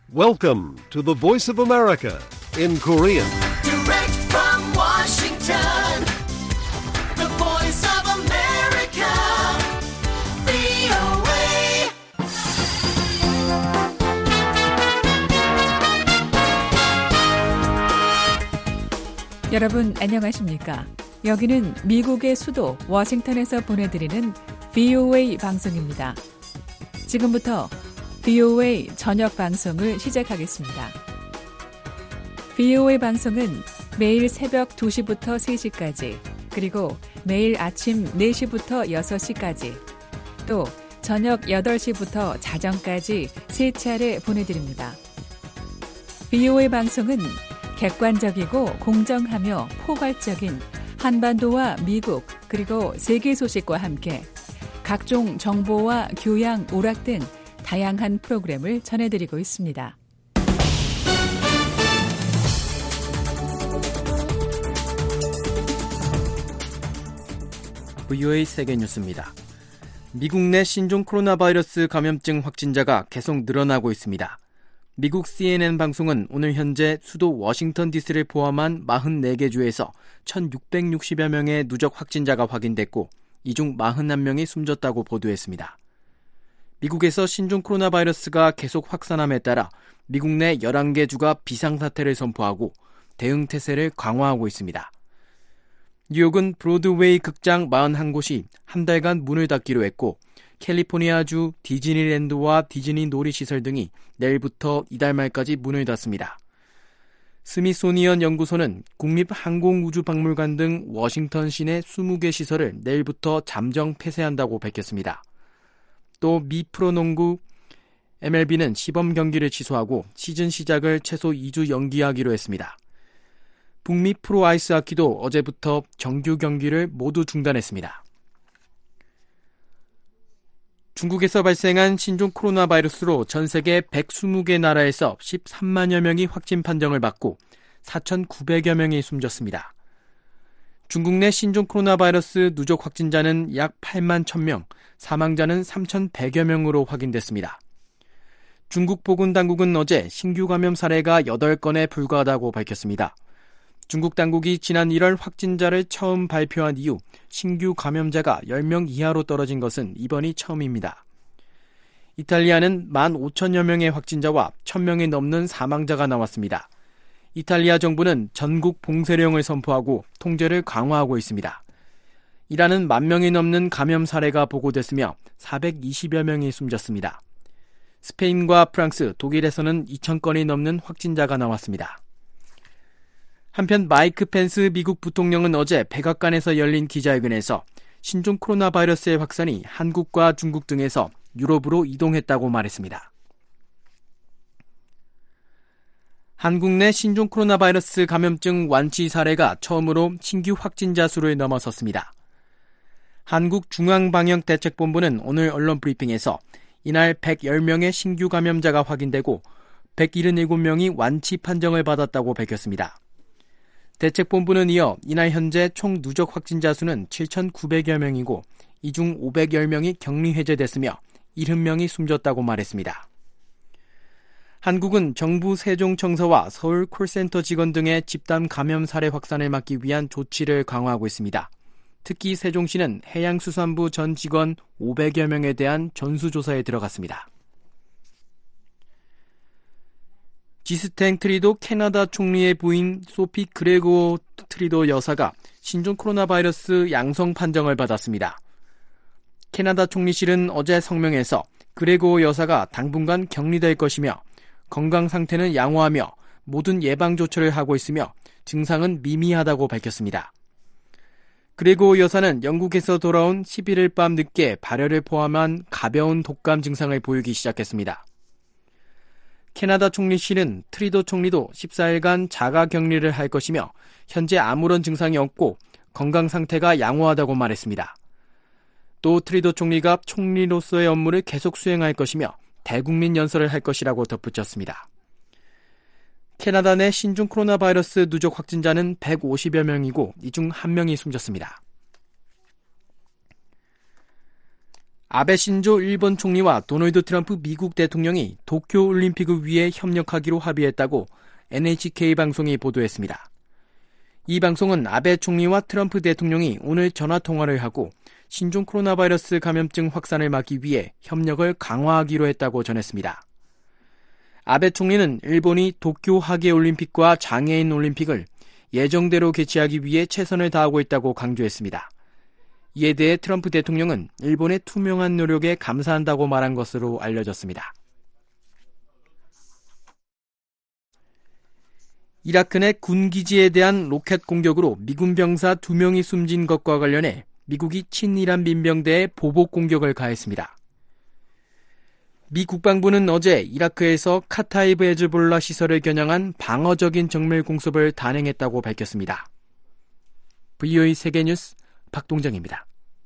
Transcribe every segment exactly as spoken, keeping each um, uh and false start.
Welcome to the Voice of America in Korean. Direct from Washington, the Voice of America, 브이오에이. 여러분 안녕하십니까? 여기는 미국의 수도 워싱턴에서 보내드리는 브이오에이 방송입니다. 지금부터 브이오에이 저녁 방송을 시작하겠습니다. 브이오에이 방송은 매일 새벽 두 시부터 세 시까지, 그리고 매일 아침 네 시부터 여섯 시까지, 또 저녁 여덟 시부터 자정까지 세 차례 보내드립니다. 브이오에이 방송은 객관적이고 공정하며 포괄적인 한반도와 미국 그리고 세계 소식과 함께 각종 정보와 교양, 오락 등 다양한 프로그램을 전해드리고 있습니다. 브이오에이 세계뉴스입니다. 미국 내 신종 코로나 바이러스 감염증 확진자가 계속 늘어나고 있습니다. 미국 씨엔엔 방송은 오늘 현재 수도 워싱턴 디씨를 포함한 사십사 개 주에서 천육백육십여 명의 누적 확진자가 확인됐고, 이 중 사십일 명이 숨졌다고 보도했습니다. 미국에서 신종 코로나 바이러스가 계속 확산함에 따라 미국 내 열한 개 주가 비상사태를 선포하고 대응 태세를 강화하고 있습니다. 뉴욕은 브로드웨이 극장 사십일 곳이 한 달간 문을 닫기로 했고, 캘리포니아주 디즈니랜드와 디즈니 놀이시설 등이 내일부터 이달 말까지 문을 닫습니다. 스미소니언 연구소는 국립항공우주박물관 등 워싱턴 시내 이십 개 시설을 내일부터 잠정 폐쇄한다고 밝혔습니다. 또 미 프로농구 엠엘비는 시범 경기를 취소하고 시즌 시작을 최소 이 주 연기하기로 했습니다. 북미 프로아이스하키도 어제부터 정규 경기를 모두 중단했습니다. 중국에서 발생한 신종 코로나 바이러스로 전 세계 백이십 개 나라에서 십삼만여 명이 확진 판정을 받고 사천구백여 명이 숨졌습니다. 중국 내 신종 코로나 바이러스 누적 확진자는 약 팔만 천 명, 사망자는 삼천백여 명으로 확인됐습니다. 중국 보건당국은 어제 신규 감염 사례가 여덟 건에 불과하다고 밝혔습니다. 중국 당국이 지난 일월 확진자를 처음 발표한 이후 신규 감염자가 열 명 이하로 떨어진 것은 이번이 처음입니다. 이탈리아는 만 오천여 명의 확진자와 천 명이 넘는 사망자가 나왔습니다. 이탈리아 정부는 전국 봉쇄령을 선포하고 통제를 강화하고 있습니다. 이란은 만 명이 넘는 감염 사례가 보고됐으며 사백이십여 명이 숨졌습니다. 스페인과 프랑스, 독일에서는 이천 건이 넘는 확진자가 나왔습니다. 한편 마이크 펜스 미국 부통령은 어제 백악관에서 열린 기자회견에서 신종 코로나 바이러스의 확산이 한국과 중국 등에서 유럽으로 이동했다고 말했습니다. 한국 내 신종 코로나 바이러스 감염증 완치 사례가 처음으로 신규 확진자 수를 넘어섰습니다. 한국중앙방역대책본부는 오늘 언론 브리핑에서 이날 백십 명의 신규 감염자가 확인되고 백칠십칠 명이 완치 판정을 받았다고 밝혔습니다. 대책본부는 이어 이날 현재 총 누적 확진자 수는 칠천구백여 명이고 이 중 오백십 명이 격리 해제됐으며 칠십 명이 숨졌다고 말했습니다. 한국은 정부 세종청사와 서울 콜센터 직원 등의 집단 감염 사례 확산을 막기 위한 조치를 강화하고 있습니다. 특히 세종시는 해양수산부 전 직원 오백여 명에 대한 전수조사에 들어갔습니다. 지스탱 트리도 캐나다 총리의 부인 소피 그레고 트리도 여사가 신종 코로나 바이러스 양성 판정을 받았습니다. 캐나다 총리실은 어제 성명에서 그레고 여사가 당분간 격리될 것이며 건강 상태는 양호하며 모든 예방 조처를 하고 있으며 증상은 미미하다고 밝혔습니다. 그레고 여사는 영국에서 돌아온 십일일 밤 늦게 발열을 포함한 가벼운 독감 증상을 보이기 시작했습니다. 캐나다 총리실은 트리도 총리도 십사일간 자가 격리를 할 것이며 현재 아무런 증상이 없고 건강 상태가 양호하다고 말했습니다. 또 트리도 총리가 총리로서의 업무를 계속 수행할 것이며 대국민 연설을 할 것이라고 덧붙였습니다. 캐나다 내 신종 코로나 바이러스 누적 확진자는 백오십여 명이고 이 중 한 명이 숨졌습니다. 아베 신조 일본 총리와 도널드 트럼프 미국 대통령이 도쿄올림픽을 위해 협력하기로 합의했다고 엔에이치케이 방송이 보도했습니다. 이 방송은 아베 총리와 트럼프 대통령이 오늘 전화통화를 하고 신종 코로나 바이러스 감염증 확산을 막기 위해 협력을 강화하기로 했다고 전했습니다. 아베 총리는 일본이 도쿄 하계올림픽과 장애인 올림픽을 예정대로 개최하기 위해 최선을 다하고 있다고 강조했습니다. 이에 대해 트럼프 대통령은 일본의 투명한 노력에 감사한다고 말한 것으로 알려졌습니다. 이라크 내 군기지에 대한 로켓 공격으로 미군 병사 두 명이 숨진 것과 관련해 미국이 친이란 민병대에 보복 공격을 가했습니다. 미 국방부는 어제 이라크에서 카타이브 헤즈볼라 시설을 겨냥한 방어적인 정밀 공습을 단행했다고 밝혔습니다. 브이오에이 세계뉴스 박동정입니다.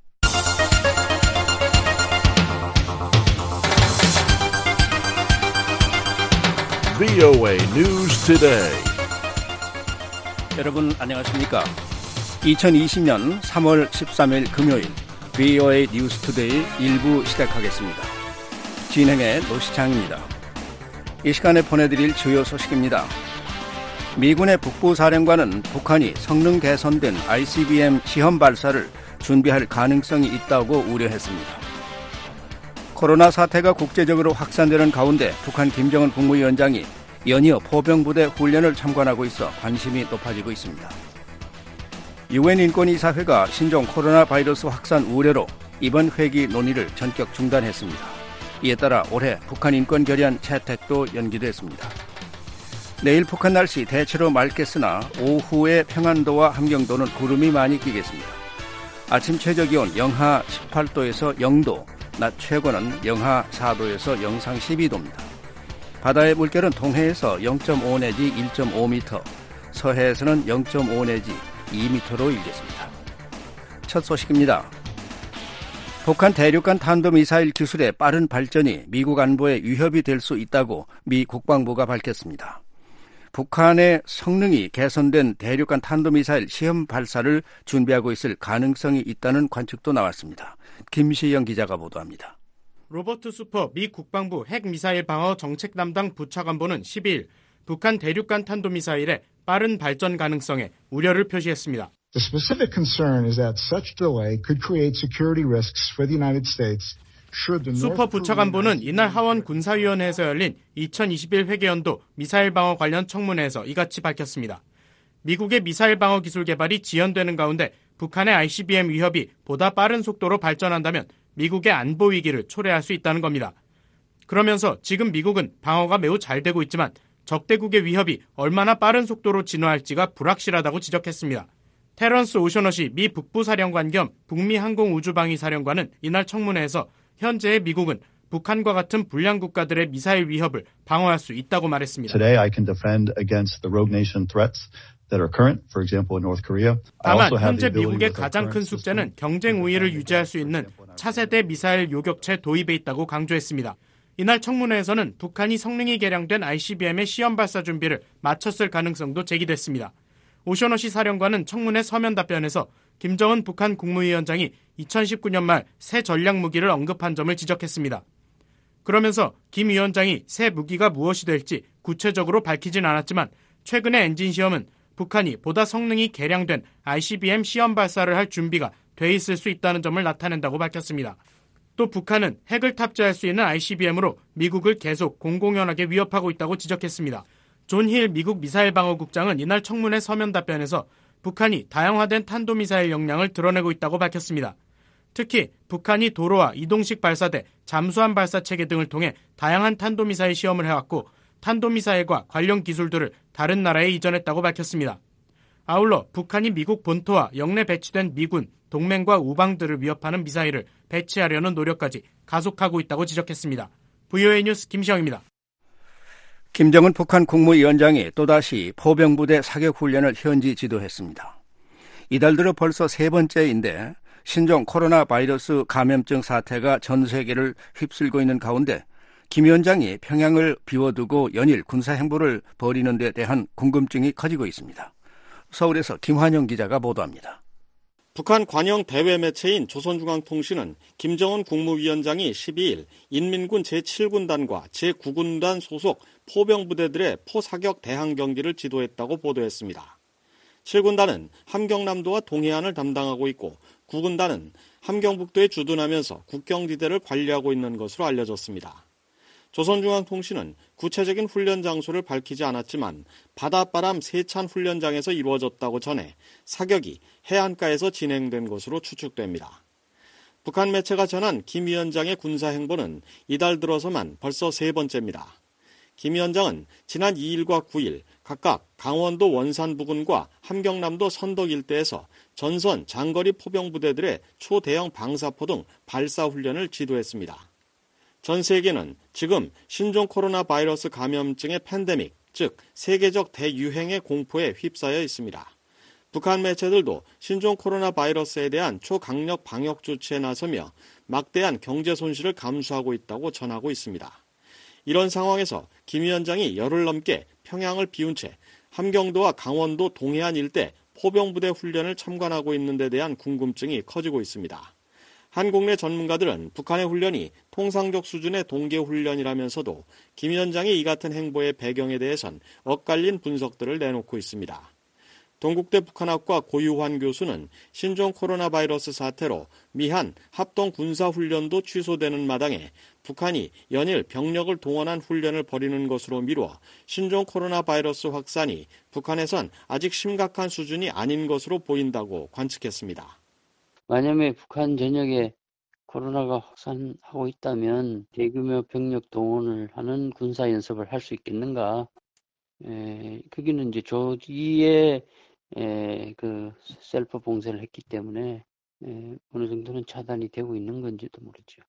브이오에이 News Today. 여러분 안녕하십니까? 이천이십 년 삼월 십삼일 금요일 브이오에이 뉴스 투데이 일부 시작하겠습니다. 진행의 노시창입니다. 이 시간에 보내드릴 주요 소식입니다. 미군의 북부사령관은 북한이 성능 개선된 아이씨비엠 시험 발사를 준비할 가능성이 있다고 우려했습니다. 코로나 사태가 국제적으로 확산되는 가운데 북한 김정은 국무위원장이 연이어 포병부대 훈련을 참관하고 있어 관심이 높아지고 있습니다. 유엔 인권이사회가 신종 코로나 바이러스 확산 우려로 이번 회기 논의를 전격 중단했습니다. 이에 따라 올해 북한 인권 결의안 채택도 연기됐습니다. 내일 북한 날씨 대체로 맑겠으나 오후에 평안도와 함경도는 구름이 많이 끼겠습니다. 아침 최저기온 영하 십팔도에서 영도, 낮 최고는 영하 사도에서 영상 십이도입니다. 바다의 물결은 동해에서 영점오 내지 일점오 미터, 서해에서는 영점오 내지 이 미터로 일겠습니다. 첫 소식입니다. 북한 대륙간 탄도미사일 기술의 빠른 발전이 미국 안보에 위협이 될 수 있다고 미 국방부가 밝혔습니다. 북한의 성능이 개선된 대륙간 탄도미사일 시험 발사를 준비하고 있을 가능성이 있다는 관측도 나왔습니다. 김시영 기자가 보도합니다. 로버트 수퍼 미 국방부 핵미사일 방어 정책 담당 부차관보는 십이일 북한 대륙간 탄도미사일의 빠른 발전 가능성에 우려를 표시했습니다. The specific concern is that such delay could create security risks for the United States. 수퍼 부차관보는 이날 하원 군사위원회에서 열린 이천이십일 회계연도 미사일 방어 관련 청문회에서 이같이 밝혔습니다. 미국의 미사일 방어 기술 개발이 지연되는 가운데 북한의 아이씨비엠 위협이 보다 빠른 속도로 발전한다면 미국의 안보 위기를 초래할 수 있다는 겁니다. 그러면서 지금 미국은 방어가 매우 잘 되고 있지만 적대국의 위협이 얼마나 빠른 속도로 진화할지가 불확실하다고 지적했습니다. 테런스 오셔너시 미 북부사령관 겸 북미 항공우주방위사령관은 이날 청문회에서 현재의 미국은 북한과 같은 불량 국가들의 미사일 위협을 방어할 수 있다고 말했습니다. Today I can defend against the rogue nation threats that are current, for example in North Korea. 다만 현재 미국의 가장 큰 숙제는 경쟁 우위를 유지할 수 있는 차세대 미사일 요격체 도입에 있다고 강조했습니다. 이날 청문회에서는 북한이 성능이 개량된 아이씨비엠의 시험 발사 준비를 마쳤을 가능성도 제기됐습니다. 오셔너시 사령관은 청문회 서면 답변에서 김정은 북한 국무위원장이 이천십구년 말 새 전략 무기를 언급한 점을 지적했습니다. 그러면서 김 위원장이 새 무기가 무엇이 될지 구체적으로 밝히진 않았지만 최근의 엔진 시험은 북한이 보다 성능이 개량된 아이씨비엠 시험 발사를 할 준비가 돼 있을 수 있다는 점을 나타낸다고 밝혔습니다. 또 북한은 핵을 탑재할 수 있는 아이씨비엠으로 미국을 계속 공공연하게 위협하고 있다고 지적했습니다. 존 힐 미국 미사일방어국장은 이날 청문회 서면 답변에서 북한이 다양화된 탄도미사일 역량을 드러내고 있다고 밝혔습니다. 특히 북한이 도로와 이동식 발사대, 잠수함 발사체계 등을 통해 다양한 탄도미사일 시험을 해왔고 탄도미사일과 관련 기술들을 다른 나라에 이전했다고 밝혔습니다. 아울러 북한이 미국 본토와 영내 배치된 미군, 동맹과 우방들을 위협하는 미사일을 배치하려는 노력까지 가속하고 있다고 지적했습니다. 브이오에이 뉴스 김시영입니다. 김정은 북한 국무위원장이 또다시 포병부대 사격훈련을 현지 지도했습니다. 이달 들어 벌써 세 번째인데 신종 코로나 바이러스 감염증 사태가 전 세계를 휩쓸고 있는 가운데 김 위원장이 평양을 비워두고 연일 군사행보를 벌이는 데 대한 궁금증이 커지고 있습니다. 서울에서 김환영 기자가 보도합니다. 북한 관영 대외 매체인 조선중앙통신은 김정은 국무위원장이 십이일 인민군 제칠 군단과 제구 군단 소속 포병부대들의 포사격 대항 경기를 지도했다고 보도했습니다. 칠 군단은 함경남도와 동해안을 담당하고 있고 구 군단은 함경북도에 주둔하면서 국경지대를 관리하고 있는 것으로 알려졌습니다. 조선중앙통신은 구체적인 훈련 장소를 밝히지 않았지만 바닷바람 세찬 훈련장에서 이루어졌다고 전해 사격이 해안가에서 진행된 것으로 추측됩니다. 북한 매체가 전한 김 위원장의 군사 행보는 이달 들어서만 벌써 세 번째입니다. 김 위원장은 지난 이일과 구일 각각 강원도 원산 부근과 함경남도 선덕 일대에서 전선 장거리 포병부대들의 초대형 방사포 등 발사 훈련을 지도했습니다. 전 세계는 지금 신종 코로나 바이러스 감염증의 팬데믹, 즉 세계적 대유행의 공포에 휩싸여 있습니다. 북한 매체들도 신종 코로나 바이러스에 대한 초강력 방역 조치에 나서며 막대한 경제 손실을 감수하고 있다고 전하고 있습니다. 이런 상황에서 김 위원장이 열흘 넘게 평양을 비운 채 함경도와 강원도 동해안 일대 포병부대 훈련을 참관하고 있는 데 대한 궁금증이 커지고 있습니다. 한국 내 전문가들은 북한의 훈련이 통상적 수준의 동계훈련이라면서도 김 위원장의 이 같은 행보의 배경에 대해선 엇갈린 분석들을 내놓고 있습니다. 동국대 북한학과 고유환 교수는 신종 코로나 바이러스 사태로 미한 합동군사훈련도 취소되는 마당에 북한이 연일 병력을 동원한 훈련을 벌이는 것으로 미루어 신종 코로나 바이러스 확산이 북한에선 아직 심각한 수준이 아닌 것으로 보인다고 관측했습니다. 만약에 북한 전역에 코로나가 확산하고 있다면 대규모 병력 동원을 하는 군사 연습을 할 수 있겠는가? 에, 거기는 이제 조기에 에, 그 셀프 봉쇄를 했기 때문에 에, 어느 정도는 차단이 되고 있는 건지도 모르죠.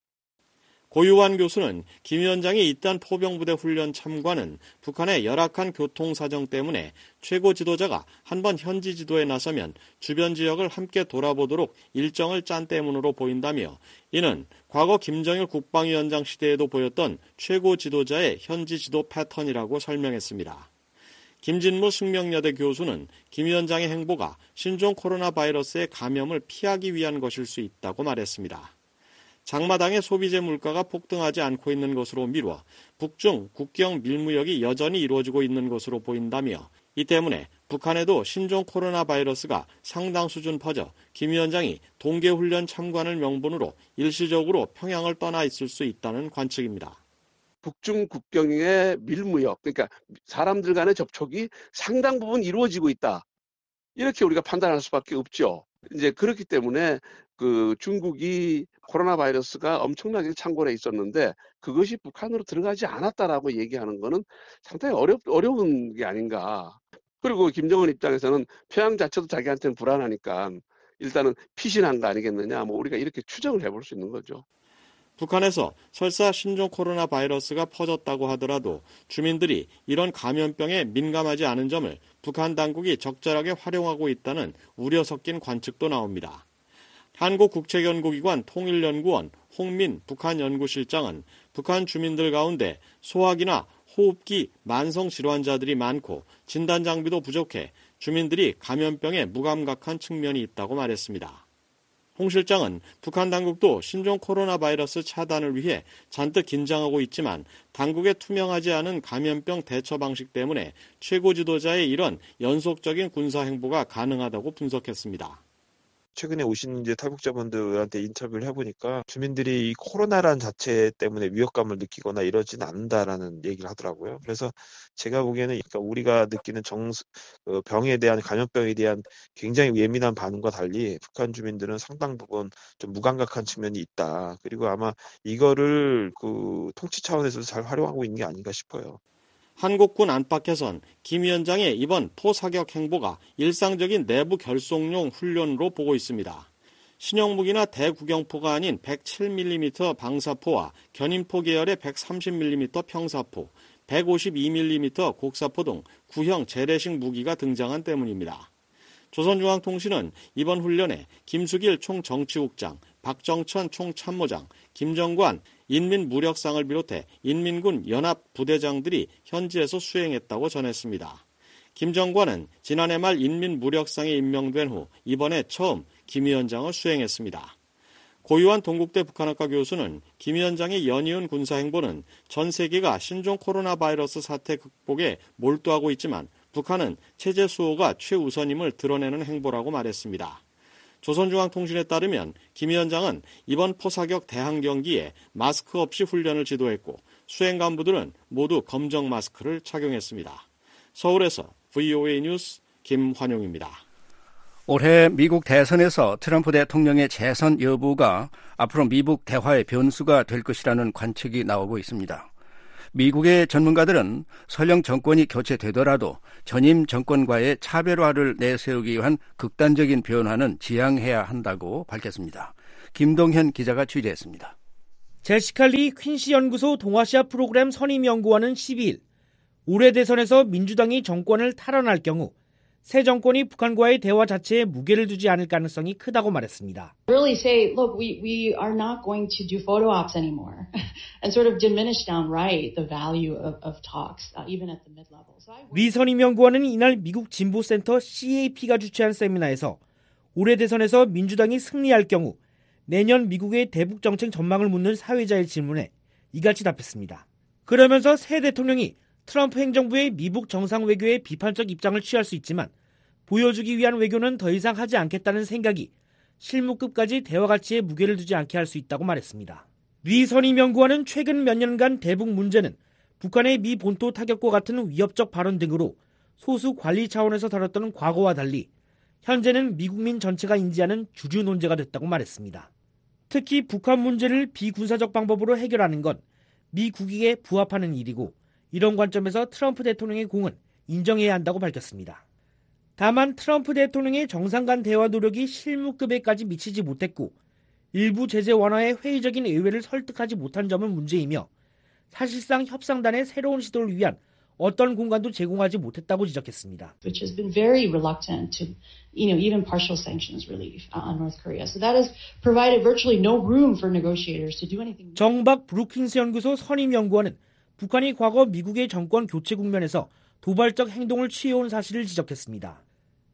고유환 교수는 김 위원장이 이딴 포병부대 훈련 참관은 북한의 열악한 교통사정 때문에 최고 지도자가 한번 현지 지도에 나서면 주변 지역을 함께 돌아보도록 일정을 짠 때문으로 보인다며 이는 과거 김정일 국방위원장 시대에도 보였던 최고 지도자의 현지 지도 패턴이라고 설명했습니다. 김진무 숙명여대 교수는 김 위원장의 행보가 신종 코로나 바이러스의 감염을 피하기 위한 것일 수 있다고 말했습니다. 장마당의 소비재 물가가 폭등하지 않고 있는 것으로 미루어 북중 국경 밀무역이 여전히 이루어지고 있는 것으로 보인다며 이 때문에 북한에도 신종 코로나 바이러스가 상당 수준 퍼져 김 위원장이 동계훈련 참관을 명분으로 일시적으로 평양을 떠나 있을 수 있다는 관측입니다. 북중 국경의 밀무역, 그러니까 사람들 간의 접촉이 상당 부분 이루어지고 있다. 이렇게 우리가 판단할 수밖에 없죠. 이제 그렇기 때문에 그 중국이 코로나 바이러스가 엄청나게 창궐해 있었는데 그것이 북한으로 들어가지 않았다라고 얘기하는 거는 상당히 어렵, 어려운 게 아닌가. 그리고 김정은 입장에서는 평양 자체도 자기한테는 불안하니까 일단은 피신한 거 아니겠느냐. 뭐 우리가 이렇게 추정을 해볼 수 있는 거죠. 북한에서 설사 신종 코로나 바이러스가 퍼졌다고 하더라도 주민들이 이런 감염병에 민감하지 않은 점을 북한 당국이 적절하게 활용하고 있다는 우려 섞인 관측도 나옵니다. 한국국책연구기관 통일연구원 홍민 북한 연구실장은 북한 주민들 가운데 소화기나 호흡기 만성 질환자들이 많고 진단 장비도 부족해 주민들이 감염병에 무감각한 측면이 있다고 말했습니다. 홍 실장은 북한 당국도 신종 코로나 바이러스 차단을 위해 잔뜩 긴장하고 있지만 당국의 투명하지 않은 감염병 대처 방식 때문에 최고 지도자의 이런 연속적인 군사 행보가 가능하다고 분석했습니다. 최근에 오신 이제 탈북자분들한테 인터뷰를 해보니까 주민들이 이 코로나란 자체 때문에 위협감을 느끼거나 이러진 않는다라는 얘기를 하더라고요. 그래서 제가 보기에는 그러니까 우리가 느끼는 정, 병에 대한 감염병에 대한 굉장히 예민한 반응과 달리 북한 주민들은 상당 부분 좀 무감각한 측면이 있다. 그리고 아마 이거를 그 통치 차원에서도 잘 활용하고 있는 게 아닌가 싶어요. 한국군 안팎에선 김 위원장의 이번 포사격 행보가 일상적인 내부 결속용 훈련으로 보고 있습니다. 신형무기나 대구경포가 아닌 백칠 밀리미터 방사포와 견인포 계열의 백삼십 밀리미터 평사포, 백오십이 밀리미터 곡사포 등 구형 재래식 무기가 등장한 때문입니다. 조선중앙통신은 이번 훈련에 김수길 총정치국장, 박정천 총참모장, 김정관 인민무력상을 비롯해 인민군 연합부대장들이 현지에서 수행했다고 전했습니다. 김정관은 지난해 말 인민무력상에 임명된 후 이번에 처음 김 위원장을 수행했습니다. 고유한 동국대 북한학과 교수는 김 위원장의 연이은 군사행보는 전 세계가 신종 코로나 바이러스 사태 극복에 몰두하고 있지만 북한은 체제 수호가 최우선임을 드러내는 행보라고 말했습니다. 조선중앙통신에 따르면 김 위원장은 이번 포사격 대항 경기에 마스크 없이 훈련을 지도했고 수행 간부들은 모두 검정 마스크를 착용했습니다. 서울에서 브이오에이 뉴스 김환용입니다. 올해 미국 대선에서 트럼프 대통령의 재선 여부가 앞으로 미국 대화의 변수가 될 것이라는 관측이 나오고 있습니다. 미국의 전문가들은 설령 정권이 교체되더라도 전임 정권과의 차별화를 내세우기 위한 극단적인 변화는 지양해야 한다고 밝혔습니다. 김동현 기자가 취재했습니다. 제시카 리 퀸시 연구소 동아시아 프로그램 선임연구원은 십이 일 올해 대선에서 민주당이 정권을 탈환할 경우 새 정권이 북한과의 대화 자체에 무게를 두지 않을 가능성이 크다고 말했습니다. Really say, look, we we are not going to do photo ops anymore, and sort of diminish downright the value of, of talks, uh, even at the mid level. So I... 리 선임연구원은 이날 미국 진보센터 씨에이피가 주최한 세미나에서 올해 대선에서 민주당이 승리할 경우 내년 미국의 대북 정책 전망을 묻는 사회자의 질문에 이같이 답했습니다. 그러면서 새 대통령이 트럼프 행정부의 미북 정상 외교에 비판적 입장을 취할 수 있지만 보여주기 위한 외교는 더 이상 하지 않겠다는 생각이 실무급까지 대화 가치에 무게를 두지 않게 할 수 있다고 말했습니다. 리 선임연구원은 최근 몇 년간 대북 문제는 북한의 미 본토 타격과 같은 위협적 발언 등으로 소수 관리 차원에서 다뤘던 과거와 달리 현재는 미국민 전체가 인지하는 주류 논제가 됐다고 말했습니다. 특히 북한 문제를 비군사적 방법으로 해결하는 건 미 국익에 부합하는 일이고 이런 관점에서 트럼프 대통령의 공은 인정해야 한다고 밝혔습니다. 다만 트럼프 대통령의 정상 간 대화 노력이 실무급에까지 미치지 못했고 일부 제재 완화에 회의적인 의회를 설득하지 못한 점은 문제이며 사실상 협상단의 새로운 시도를 위한 어떤 공간도 제공하지 못했다고 지적했습니다. Which has been very reluctant to, you know, even partial sanctions relief on North Korea. So that has provided virtually no room for negotiators to do anything. 정박 브루킹스 연구소 선임연구원은 북한이 과거 미국의 정권 교체 국면에서 도발적 행동을 취해온 사실을 지적했습니다.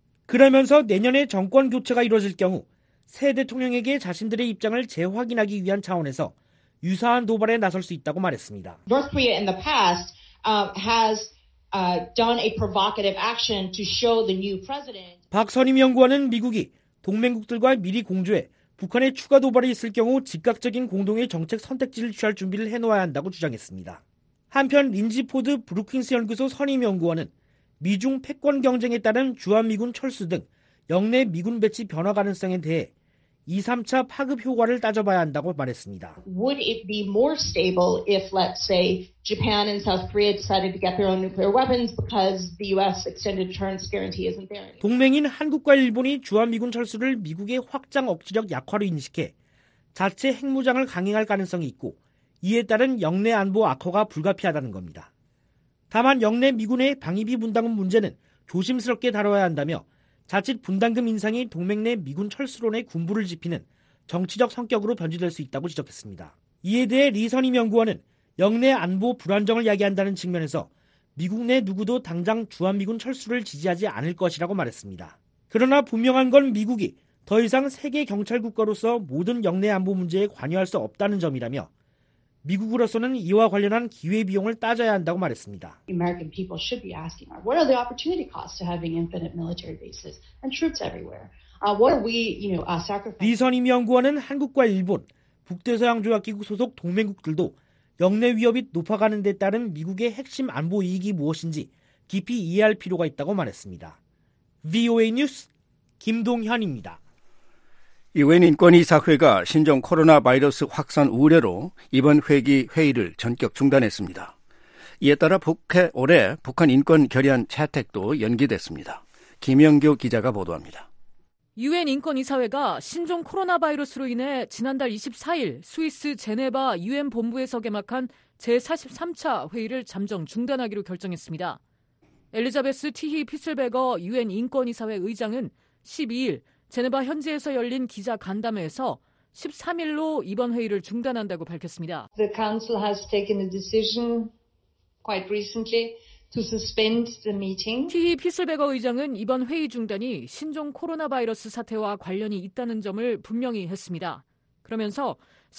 그러면서 내년에 정권 교체가 이루어질 경우 새 대통령에게 자신들의 입장을 재확인하기 위한 차원에서 유사한 도발에 나설 수 있다고 말했습니다. North Korea in the past uh, has uh, done a provocative action to show the new president. 박 선임연구원은 미국이 동맹국들과 미리 공조해 북한의 추가 도발이 있을 경우 즉각적인 공동의 정책 선택지를 취할 준비를 해놓아야 한다고 주장했습니다. 한편 린지 포드 브루킹스 연구소 선임연구원은 미중 패권 경쟁에 따른 주한미군 철수 등 영내 미군 배치 변화 가능성에 대해 이, 삼 차 파급 효과를 따져봐야 한다고 말했습니다. Would it be more stable if, let's say, Japan and South Korea decided to get their own nuclear weapons because the U S extended deterrence guarantee isn't there anymore? 동맹인 한국과 일본이 주한미군 철수를 미국의 확장 억지력 약화로 인식해 자체 핵무장을 강행할 가능성이 있고 이에 따른 영내 안보 악화가 불가피하다는 겁니다. 다만 영내 미군의 방위비 분담금 문제는 조심스럽게 다뤄야 한다며 자칫 분담금 인상이 동맹 내 미군 철수론의 군부를 짚히는 정치적 성격으로 변질될 수 있다고 지적했습니다. 이에 대해 리 선임연구원은 영내 안보 불안정을 야기한다는 측면에서 미국 내 누구도 당장 주한미군 철수를 지지하지 않을 것이라고 말했습니다. 그러나 분명한 건 미국이 더 이상 세계 경찰 국가로서 모든 영내 안보 문제에 관여할 수 없다는 점이라며 미국으로서는 이와 관련한 기회비용을 따져야 한다고 말했습니다. American people should be asking, what are the opportunity costs to having infinite military bases and troops everywhere? Uh, what are we, you know, uh, sacrificing? 리 선임연구원은 한국과 일본, 북대서양조약기구 소속 동맹국들도 영내 위협이 높아가는 데 따른 미국의 핵심 안보 이익이 무엇인지 깊이 이해할 필요가 있다고 말했습니다. 브이오에이 뉴스 김동현입니다. 유엔 인권이사회가 신종 코로나 바이러스 확산 우려로 이번 회기 회의를 전격 중단했습니다. 이에 따라 북해 올해 북한 인권 결의안 채택도 연기됐습니다. 김영교 기자가 보도합니다. 유엔 인권이사회가 신종 코로나 바이러스로 인해 지난달 이십사 일 스위스 제네바 유엔 본부에서 개막한 제사십삼 차 회의를 잠정 중단하기로 결정했습니다. 엘리자베스 티히 피슬베거 유엔 인권이사회 의장은 십이 일 제네바 현지에서 열린 기자 간담회에서 십삼 일로 이번 회의를 중단한다고 밝혔습니다. The Council has taken a decision quite recently to suspend the meeting. 티히 피슬베거 의장은 이번 회의 중단이 신종 코로나 바이러스 사태와 관련이 있다는 점을 분명히 했습니다. 그러면서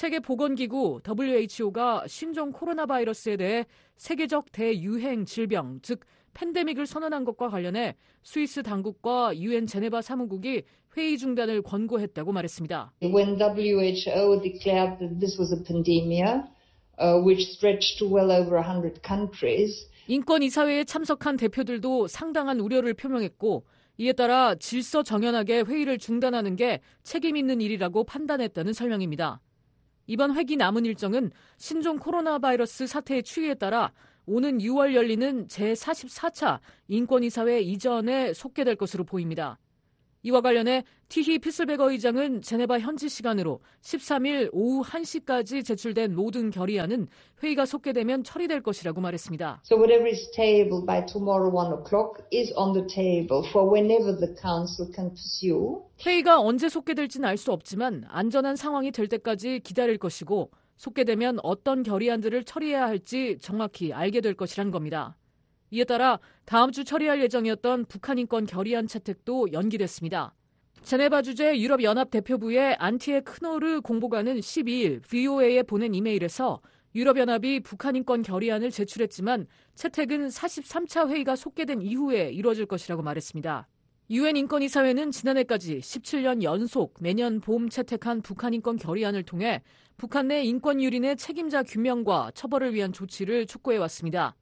세계보건기구 더블유에이치오가 신종 코로나 바이러스에 대해 세계적 대유행 질병, 즉 팬데믹을 선언한 것과 관련해 스위스 당국과 유엔 제네바 사무국이 회의 중단을 권고했다고 말했습니다. When W H O declared that this was a pandemia, uh, which stretched to well over one hundred countries, 인권이사회에 참석한 대표들도 상당한 우려를 표명했고 이에 따라 질서 정연하게 회의를 중단하는 게 책임 있는 일이라고 판단했다는 설명입니다. 이번 회기 남은 일정은 신종 코로나 바이러스 사태의 추이에 따라 오는 유월 열리는 제사십사 차 인권이사회 이전에 속개될 것으로 보입니다. 이와 관련해 티히 피슬베거 의장은 제네바 현지 시간으로 십삼 일 오후 한 시까지 제출된 모든 결의안은 회의가 속개되면 처리될 것이라고 말했습니다. So whatever is tabled by tomorrow one o'clock is on the table for whenever the council can pursue. 회의가 언제 속개될지는 알 수 없지만 안전한 상황이 될 때까지 기다릴 것이고 속개되면 어떤 결의안들을 처리해야 할지 정확히 알게 될 것이란 겁니다. 이에 따라 다음 주 처리할 예정이었던 북한 인권 결의안 채택도 연기됐습니다. 제네바 주재 유럽연합 대표부의 안티에 크노르 공보관은 십이 일 브이오에이에 보낸 이메일에서 유럽연합이 북한 인권 결의안을 제출했지만 채택은 사십삼 차 회의가 속개된 이후에 이루어질 것이라고 말했습니다. 유엔 인권이사회는 지난해까지 십칠 년 연속 매년 봄 채택한 북한 인권 결의안을 통해 북한 내 인권 유린의 책임자 규명과 처벌을 위한 조치를 촉구해왔습니다.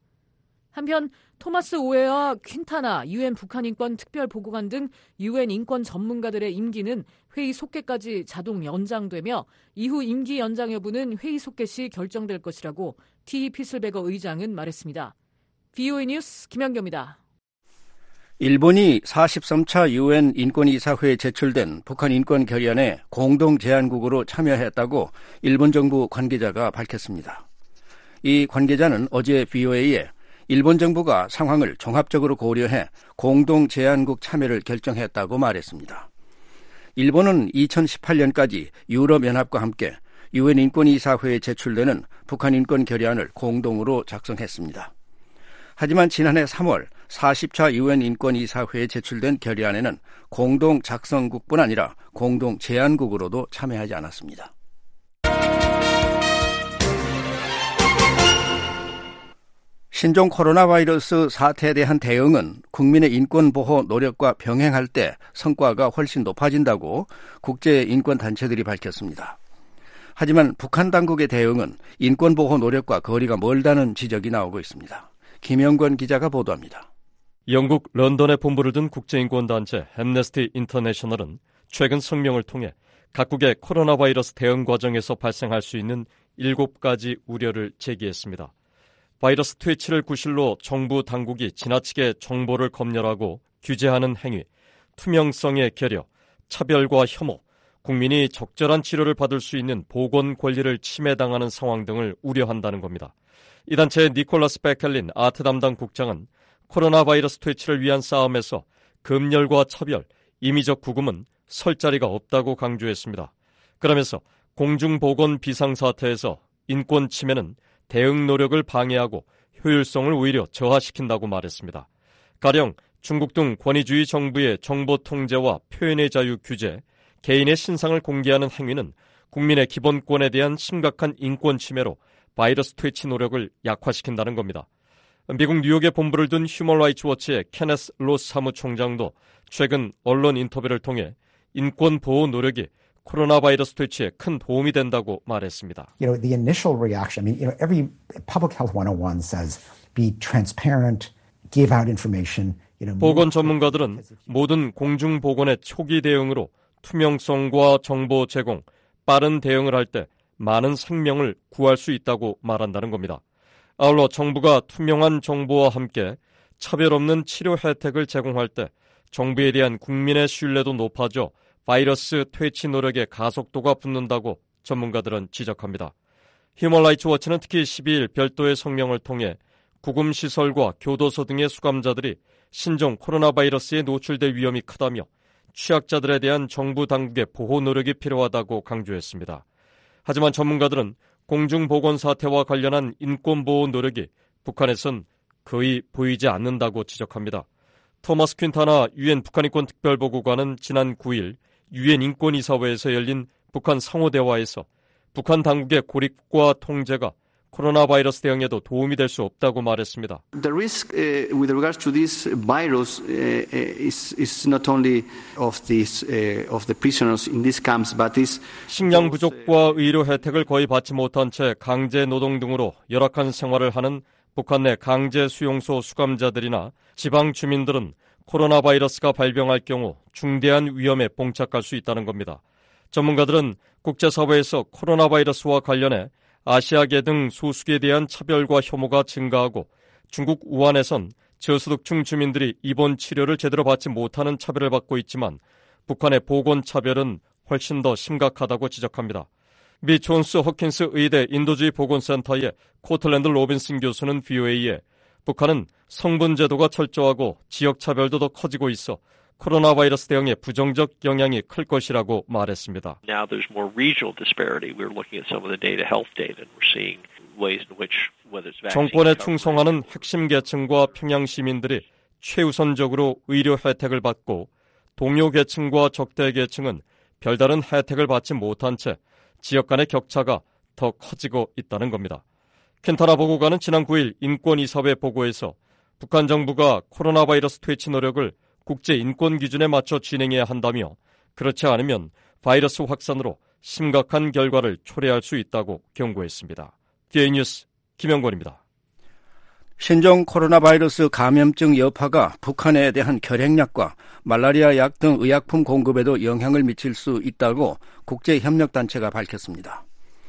한편 토마스 오웨와 퀸타나 유엔 북한 인권 특별보고관 등 유엔 인권 전문가들의 임기는 회의 속개까지 자동 연장되며 이후 임기 연장 여부는 회의 속개 시 결정될 것이라고 티히 피슬베거 의장은 말했습니다. 브이오에이 뉴스 김현경입니다. 일본이 사십삼 차 유엔 인권이사회에 제출된 북한 인권 결의안에 공동 제안국으로 참여했다고 일본 정부 관계자가 밝혔습니다. 이 관계자는 어제 브이오에이에 일본 정부가 상황을 종합적으로 고려해 공동 제안국 참여를 결정했다고 말했습니다. 일본은 이천십팔 년까지 유럽연합과 함께 유엔 인권이사회에 제출되는 북한 인권 결의안을 공동으로 작성했습니다. 하지만 지난해 삼월 사십 차 유엔 인권이사회에 제출된 결의안에는 공동 작성국뿐 아니라 공동 제안국으로도 참여하지 않았습니다. 신종 코로나 바이러스 사태에 대한 대응은 국민의 인권 보호 노력과 병행할 때 성과가 훨씬 높아진다고 국제인권단체들이 밝혔습니다. 하지만 북한 당국의 대응은 인권 보호 노력과 거리가 멀다는 지적이 나오고 있습니다. 김영권 기자가 보도합니다. 영국 런던에 본부를 둔 국제인권단체 앰네스티 인터내셔널은 최근 성명을 통해 각국의 코로나 바이러스 대응 과정에서 발생할 수 있는 일곱 가지 우려를 제기했습니다. 바이러스 퇴치를 구실로 정부 당국이 지나치게 정보를 검열하고 규제하는 행위, 투명성의 결여, 차별과 혐오, 국민이 적절한 치료를 받을 수 있는 보건 권리를 침해당하는 상황 등을 우려한다는 겁니다. 이 단체의 니콜라스 베켈린 아트 담당 국장은 코로나 바이러스 퇴치를 위한 싸움에서 검열과 차별, 임의적 구금은 설 자리가 없다고 강조했습니다. 그러면서 공중보건 비상사태에서 인권 침해는 대응 노력을 방해하고 효율성을 오히려 저하시킨다고 말했습니다. 가령 중국 등 권위주의 정부의 정보 통제와 표현의 자유 규제, 개인의 신상을 공개하는 행위는 국민의 기본권에 대한 심각한 인권 침해로 바이러스 퇴치 노력을 약화시킨다는 겁니다. 미국 뉴욕에 본부를 둔 휴먼 라이츠 워치의 케네스 로스 사무총장도 최근 언론 인터뷰를 통해 인권 보호 노력이 코로나 바이러스 퇴치에 큰 도움이 된다고 말했습니다. You know, the initial reaction, I mean, you know, every public health one oh one says be transparent, give out information. You know, 보건 전문가들은 모든 공중 보건의 초기 대응으로 투명성과 정보 제공, 빠른 대응을 할 때 많은 생명을 구할 수 있다고 말한다는 겁니다. 아울러 정부가 투명한 정보와 함께 차별 없는 치료 혜택을 제공할 때 정부에 대한 국민의 신뢰도 높아져 바이러스 퇴치 노력에 가속도가 붙는다고 전문가들은 지적합니다. 휴먼 라이츠 워치는 특히 십이 일 별도의 성명을 통해 구금시설과 교도소 등의 수감자들이 신종 코로나 바이러스에 노출될 위험이 크다며 취약자들에 대한 정부 당국의 보호 노력이 필요하다고 강조했습니다. 하지만 전문가들은 공중보건 사태와 관련한 인권보호 노력이 북한에선 거의 보이지 않는다고 지적합니다. 토마스 퀸타나 유엔 북한인권 특별보고관은 지난 구 일 유엔 인권이사회에서 열린 북한 상호대화에서 북한 당국의 고립과 통제가 코로나 바이러스 대응에도 도움이 될 수 없다고 말했습니다. The risk uh, with regards to this virus uh, is, is not only of, this, uh, of the prisoners in these camps, but is 식량 부족과 의료 혜택을 거의 받지 못한 채 강제 노동 등으로 열악한 생활을 하는 북한 내 강제 수용소 수감자들이나 지방 주민들은 코로나 바이러스가 발병할 경우 중대한 위험에 봉착할 수 있다는 겁니다. 전문가들은 국제사회에서 코로나 바이러스와 관련해 아시아계 등 소수계에 대한 차별과 혐오가 증가하고 중국 우한에선 저소득층 주민들이 입원 치료를 제대로 받지 못하는 차별을 받고 있지만 북한의 보건 차별은 훨씬 더 심각하다고 지적합니다. 미 존스 허킨스 의대 인도주의 보건센터의 코틀랜드 로빈슨 교수는 브이오에이에 북한은 성분 제도가 철저하고 지역 차별도 더 커지고 있어 코로나 바이러스 대응에 부정적 영향이 클 것이라고 말했습니다. Now there's more regional disparity. We're looking at some of the data, health data, and we're seeing ways in which whether it's vaccine 정권에 충성하는 핵심 계층과 평양 시민들이 최우선적으로 의료 혜택을 받고 동료 계층과 적대 계층은 별다른 혜택을 받지 못한 채 지역 간의 격차가 더 커지고 있다는 겁니다. 켄타나 보고관은 지난 구 일 인권이사회 보고에서 북한 정부가 코로나 바이러스 퇴치 노력을 국제 인권 기준에 맞춰 진행해야 한다며 그렇지 않으면 바이러스 확산으로 심각한 결과를 초래할 수 있다고 경고했습니다. 디에이 뉴스 김영권입니다. 신종 코로나 바이러스 감염증 여파가 북한에 대한 결핵약과 말라리아 약 등 의약품 공급에도 영향을 미칠 수 있다고 국제협력단체가 밝혔습니다.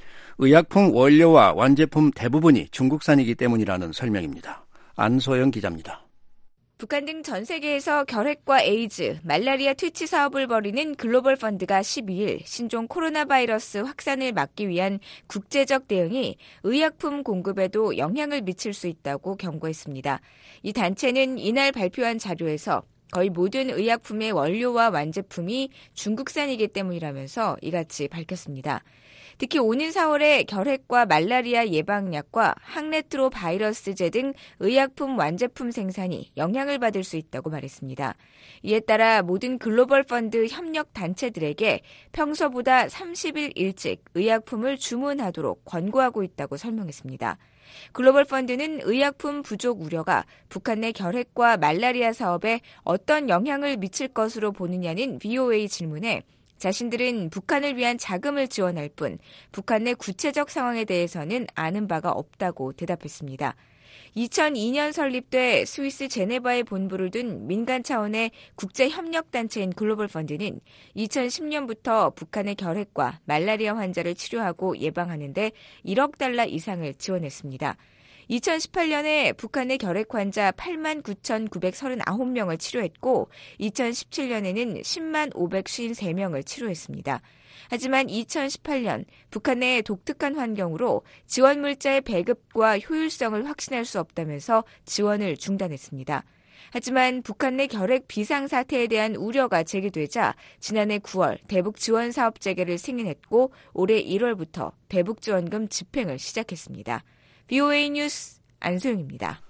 의약품 원료와 완제품 대부분이 중국산이기 때문이라는 설명입니다. 안소영 기자입니다. 북한 등 전 세계에서 결핵과 에이즈, 말라리아 퇴치 사업을 벌이는 글로벌 펀드가 십이 일 신종 코로나 바이러스 확산을 막기 위한 국제적 대응이 의약품 공급에도 영향을 미칠 수 있다고 경고했습니다. 이 단체는 이날 발표한 자료에서 거의 모든 의약품의 원료와 완제품이 중국산이기 때문이라면서 이같이 밝혔습니다. 특히 오는 사월에 결핵과 말라리아 예방약과 항레트로 바이러스제 등 의약품 완제품 생산이 영향을 받을 수 있다고 말했습니다. 이에 따라 모든 글로벌 펀드 협력 단체들에게 평소보다 삼십 일 일찍 의약품을 주문하도록 권고하고 있다고 설명했습니다. 글로벌 펀드는 의약품 부족 우려가 북한 내 결핵과 말라리아 사업에 어떤 영향을 미칠 것으로 보느냐는 브이오에이 질문에 자신들은 북한을 위한 자금을 지원할 뿐 북한 내 구체적 상황에 대해서는 아는 바가 없다고 대답했습니다. 이천이 년 설립돼 스위스 제네바에 본부를 둔 민간 차원의 국제협력단체인 글로벌 펀드는 이천십 년부터 북한의 결핵과 말라리아 환자를 치료하고 예방하는 데 일억 달러 이상을 지원했습니다. 이천십팔 년에 북한의 결핵 환자 팔만 구천구백삼십구 명을 치료했고 이천십칠 년에는 십만 오백오십삼 명을 치료했습니다. 하지만 이천십팔 년 북한 내 독특한 환경으로 지원 물자의 배급과 효율성을 확신할 수 없다면서 지원을 중단했습니다. 하지만 북한 내 결핵 비상사태에 대한 우려가 제기되자 지난해 구월 대북지원사업 재개를 승인했고 올해 일월부터 대북지원금 집행을 시작했습니다. 브이오에이 뉴스 안소영입니다.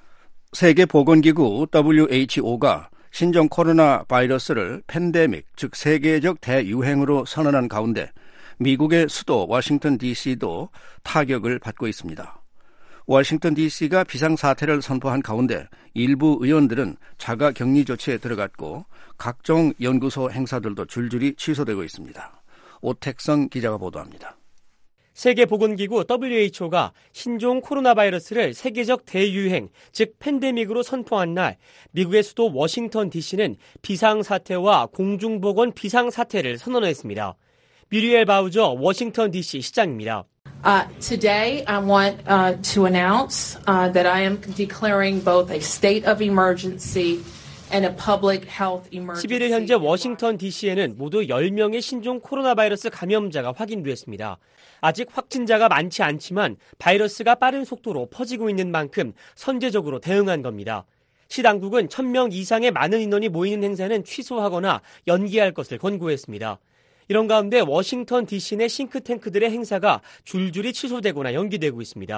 세계보건기구 더블유에이치오가 신종 코로나 바이러스를 팬데믹, 즉 세계적 대유행으로 선언한 가운데 미국의 수도 워싱턴 디씨도 타격을 받고 있습니다. 워싱턴 디씨가 비상사태를 선포한 가운데 일부 의원들은 자가격리 조치에 들어갔고 각종 연구소 행사들도 줄줄이 취소되고 있습니다. 오택성 기자가 보도합니다. 세계보건기구 더블유에이치오가 신종 코로나 바이러스를 세계적 대유행, 즉 팬데믹으로 선포한 날 미국의 수도 워싱턴 디씨는 비상사태와 공중보건 비상사태를 선언했습니다. 뮤리엘 바우저 워싱턴 디씨 시장입니다. Uh, today I want uh, to announce uh, that I am declaring both a state of emergency and a public health emergency. 십일 일 현재 워싱턴 디씨에는 모두 열 명의 신종 코로나 바이러스 감염자가 확인됐습니다. 아직 확진자가 많지 않지만 바이러스가 빠른 속도로 퍼지고 있는 만큼 선제적으로 대응한 겁니다. 시 당국은 천 명 이상의 많은 인원이 모이는 행사는 취소하거나 연기할 것을 권고했습니다. 이런 가운데 워싱턴 디씨 내 싱크탱크들의 행사가 줄줄이 취소되거나 연기되고 있습니다.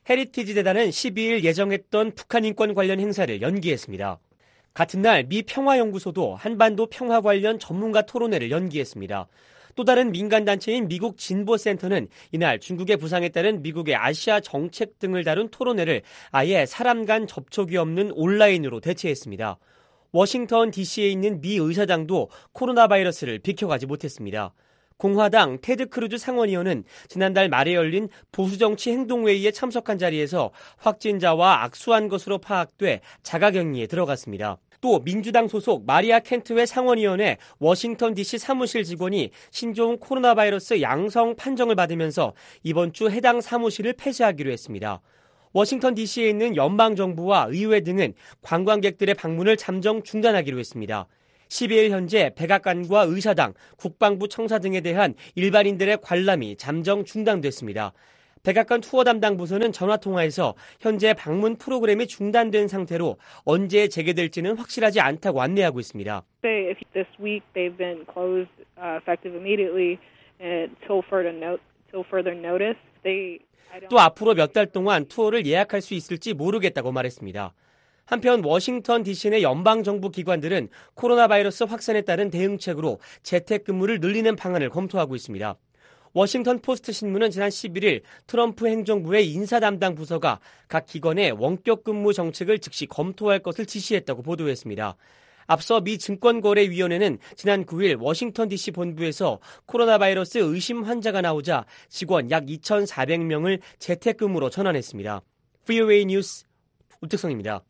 헤리티지 재단은 십이 일 예정했던 북한 인권 관련 행사를 연기했습니다. 같은 날 미 평화연구소도 한반도 평화 관련 전문가 토론회를 연기했습니다. 또 다른 민간단체인 미국 진보센터는 이날 중국의 부상에 따른 미국의 아시아 정책 등을 다룬 토론회를 아예 사람 간 접촉이 없는 온라인으로 대체했습니다. 워싱턴 디씨에 있는 미 의사당도 코로나 바이러스를 비켜가지 못했습니다. 공화당 테드 크루즈 상원의원은 지난달 말에 열린 보수정치 행동회의에 참석한 자리에서 확진자와 악수한 것으로 파악돼 자가격리에 들어갔습니다. 또 민주당 소속 마리아 켄트웰 상원의원의 워싱턴 디씨 사무실 직원이 신종 코로나 바이러스 양성 판정을 받으면서 이번 주 해당 사무실을 폐쇄하기로 했습니다. 워싱턴 디씨에 있는 연방정부와 의회 등은 관광객들의 방문을 잠정 중단하기로 했습니다. 십이 일 현재 백악관과 의사당, 국방부 청사 등에 대한 일반인들의 관람이 잠정 중단됐습니다. 백악관 투어 담당 부서는 전화통화에서 현재 방문 프로그램이 중단된 상태로 언제 재개될지는 확실하지 않다고 안내하고 있습니다. This week they've been closed effective immediately until further notice. They 또 앞으로 몇 달 동안 투어를 예약할 수 있을지 모르겠다고 말했습니다. 한편 워싱턴 디씨 내 연방정부 기관들은 코로나 바이러스 확산에 따른 대응책으로 재택근무를 늘리는 방안을 검토하고 있습니다. 워싱턴 포스트 신문은 지난 십일 일 트럼프 행정부의 인사 담당 부서가 각 기관의 원격 근무 정책을 즉시 검토할 것을 지시했다고 보도했습니다. 앞서 미 증권거래위원회는 지난 구 일 워싱턴 디씨 본부에서 코로나 바이러스 의심 환자가 나오자 직원 약 이천사백 명을 재택근무로 전환했습니다. 브이오에이 뉴스 우택성입니다.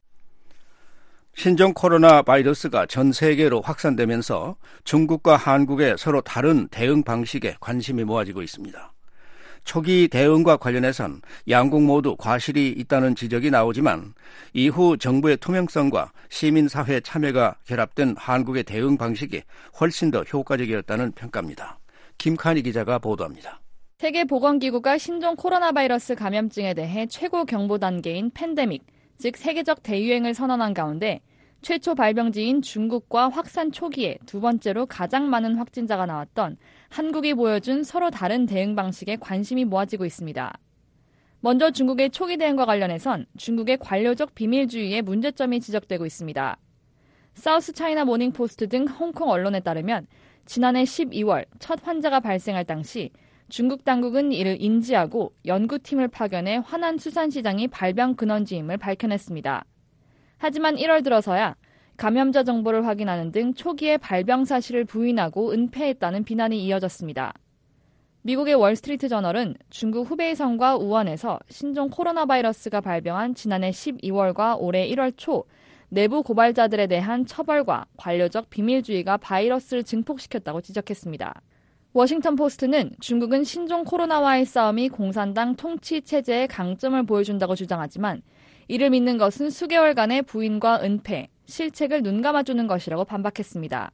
신종 코로나 바이러스가 전 세계로 확산되면서 중국과 한국의 서로 다른 대응 방식에 관심이 모아지고 있습니다. 초기 대응과 관련해선 양국 모두 과실이 있다는 지적이 나오지만 이후 정부의 투명성과 시민사회 참여가 결합된 한국의 대응 방식이 훨씬 더 효과적이었다는 평가입니다. 김칸희 기자가 보도합니다. 세계보건기구가 신종 코로나 바이러스 감염증에 대해 최고 경보 단계인 팬데믹, 즉 세계적 대유행을 선언한 가운데 최초 발병지인 중국과 확산 초기에 두 번째로 가장 많은 확진자가 나왔던 한국이 보여준 서로 다른 대응 방식에 관심이 모아지고 있습니다. 먼저 중국의 초기 대응과 관련해선 중국의 관료적 비밀주의에 문제점이 지적되고 있습니다. 사우스 차이나 모닝포스트 등 홍콩 언론에 따르면 지난해 십이월 첫 환자가 발생할 당시 중국 당국은 이를 인지하고 연구팀을 파견해 화난 수산시장이 발병 근원지임을 밝혀냈습니다. 하지만 일월 들어서야 감염자 정보를 확인하는 등 초기에 발병 사실을 부인하고 은폐했다는 비난이 이어졌습니다. 미국의 월스트리트 저널은 중국 후베이성과 우한에서 신종 코로나 바이러스가 발병한 지난해 십이월과 올해 일월 초 내부 고발자들에 대한 처벌과 관료적 비밀주의가 바이러스를 증폭시켰다고 지적했습니다. 워싱턴 포스트는 중국은 신종 코로나와의 싸움이 공산당 통치 체제의 강점을 보여준다고 주장하지만 이를 믿는 것은 수개월간의 부인과 은폐, 실책을 눈감아주는 것이라고 반박했습니다.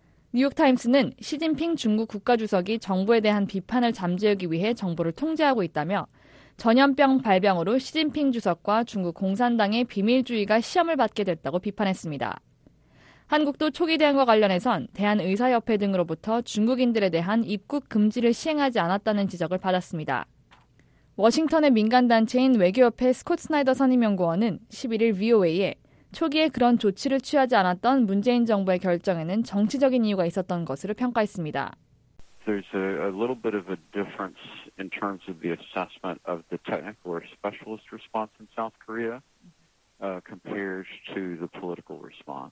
뉴욕타임스는 시진핑 중국 국가주석이 정부에 대한 비판을 잠재우기 위해 정보를 통제하고 있다며 전염병 발병으로 시진핑 주석과 중국 공산당의 비밀주의가 시험을 받게 됐다고 비판했습니다. 한국도 초기 대응과 관련해선 대한의사협회 등으로부터 중국인들에 대한 입국 금지를 시행하지 않았다는 지적을 받았습니다. 워싱턴의 민간단체인 외교협회 스콧 스나이더 선임연구원은 십일 일 브이오에이에 초기에 그런 조치를 취하지 않았던 문재인 정부의 결정에는 정치적인 이유가 있었던 것으로 평가했습니다. There's a, a little bit of a difference in terms of the assessment of the technical or specialist response in South Korea uh, compared to the political response.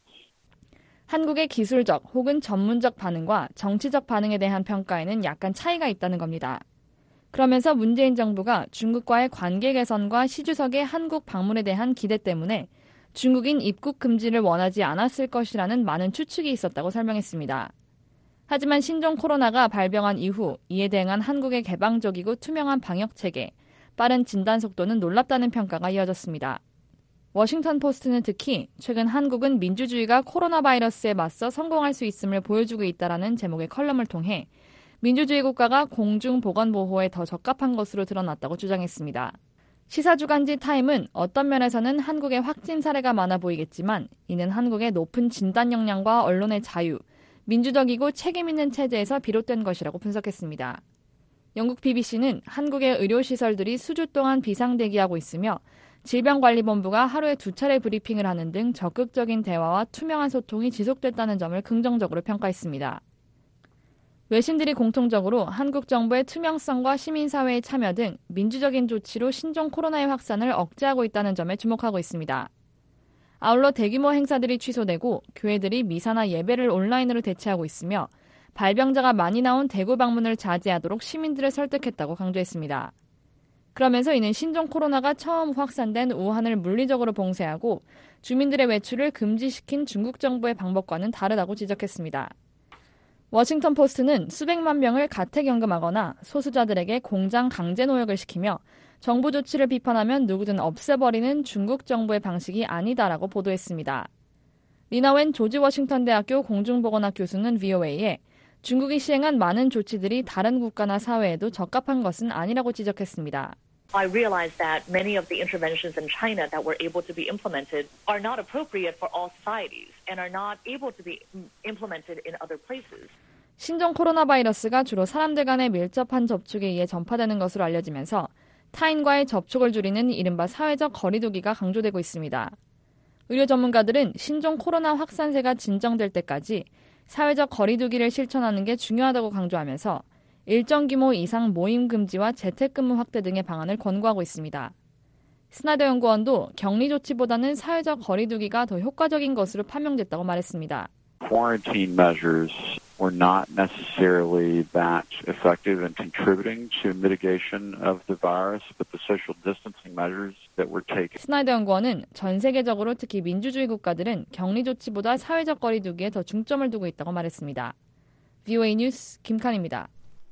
한국의 기술적 혹은 전문적 반응과 정치적 반응에 대한 평가에는 약간 차이가 있다는 겁니다. 그러면서 문재인 정부가 중국과의 관계 개선과 시 주석의 한국 방문에 대한 기대 때문에 중국인 입국 금지를 원하지 않았을 것이라는 많은 추측이 있었다고 설명했습니다. 하지만 신종 코로나가 발병한 이후 이에 대응한 한국의 개방적이고 투명한 방역 체계, 빠른 진단 속도는 놀랍다는 평가가 이어졌습니다. 워싱턴 포스트는 특히 최근 한국은 민주주의가 코로나 바이러스에 맞서 성공할 수 있음을 보여주고 있다라는 제목의 컬럼을 통해 민주주의 국가가 공중보건보호에 더 적합한 것으로 드러났다고 주장했습니다. 시사주간지 타임은 어떤 면에서는 한국의 확진 사례가 많아 보이겠지만 이는 한국의 높은 진단 역량과 언론의 자유, 민주적이고 책임 있는 체제에서 비롯된 것이라고 분석했습니다. 영국 비비씨는 한국의 의료시설들이 수주 동안 비상대기하고 있으며 질병관리본부가 하루에 두 차례 브리핑을 하는 등 적극적인 대화와 투명한 소통이 지속됐다는 점을 긍정적으로 평가했습니다. 외신들이 공통적으로 한국 정부의 투명성과 시민사회의 참여 등 민주적인 조치로 신종 코로나의 확산을 억제하고 있다는 점에 주목하고 있습니다. 아울러 대규모 행사들이 취소되고 교회들이 미사나 예배를 온라인으로 대체하고 있으며 발병자가 많이 나온 대구 방문을 자제하도록 시민들을 설득했다고 강조했습니다. 그러면서 이는 신종 코로나가 처음 확산된 우한을 물리적으로 봉쇄하고 주민들의 외출을 금지시킨 중국 정부의 방법과는 다르다고 지적했습니다. 워싱턴 포스트는 수백만 명을 가택연금하거나 소수자들에게 공장 강제 노역을 시키며 정부 조치를 비판하면 누구든 없애버리는 중국 정부의 방식이 아니다라고 보도했습니다. 리나 웬 조지 워싱턴 대학교 공중보건학 교수는 브이오에이에 중국이 시행한 많은 조치들이 다른 국가나 사회에도 적합한 것은 아니라고 지적했습니다. I realize that many of the interventions in China that were able to be implemented are not appropriate for all societies and are not able to be implemented in other places. 신종 코로나 바이러스가 주로 사람들 간의 밀접한 접촉에 의해 전파되는 것으로 알려지면서 타인과의 접촉을 줄이는 이른바 사회적 거리두기가 강조되고 있습니다. 의료 전문가들은 신종 코로나 확산세가 진정될 때까지 사회적 거리두기를 실천하는 게 중요하다고 강조하면서 일정 규모 이상 모임 금지와 재택근무 확대 등의 방안을 권고하고 있습니다. 스나더 연구원도 격리 조치보다는 사회적 거리두기가 더 효과적인 것으로 판명됐다고 말했습니다. Quarantine measures were not necessarily that effective in contributing to mitigation of the virus, but the social distancing measures that were taken. 스나더 연구원은 전 세계적으로 특히 민주주의 국가들은 격리 조치보다 사회적 거리두기에 더 중점을 두고 있다고 말했습니다. 브이오에이 뉴스 김칸입니다.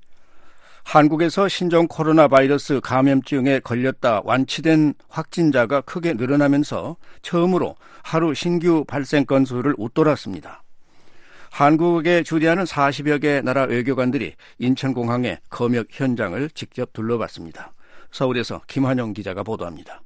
한국에서 신종 코로나 바이러스 감염증에 걸렸다 완치된 확진자가 크게 늘어나면서 처음으로 하루 신규 발생 건수를 웃돌았습니다. 한국에 주재하는 사십여 개 나라 외교관들이 인천공항의 검역 현장을 직접 둘러봤습니다. 서울에서 김환영 기자가 보도합니다.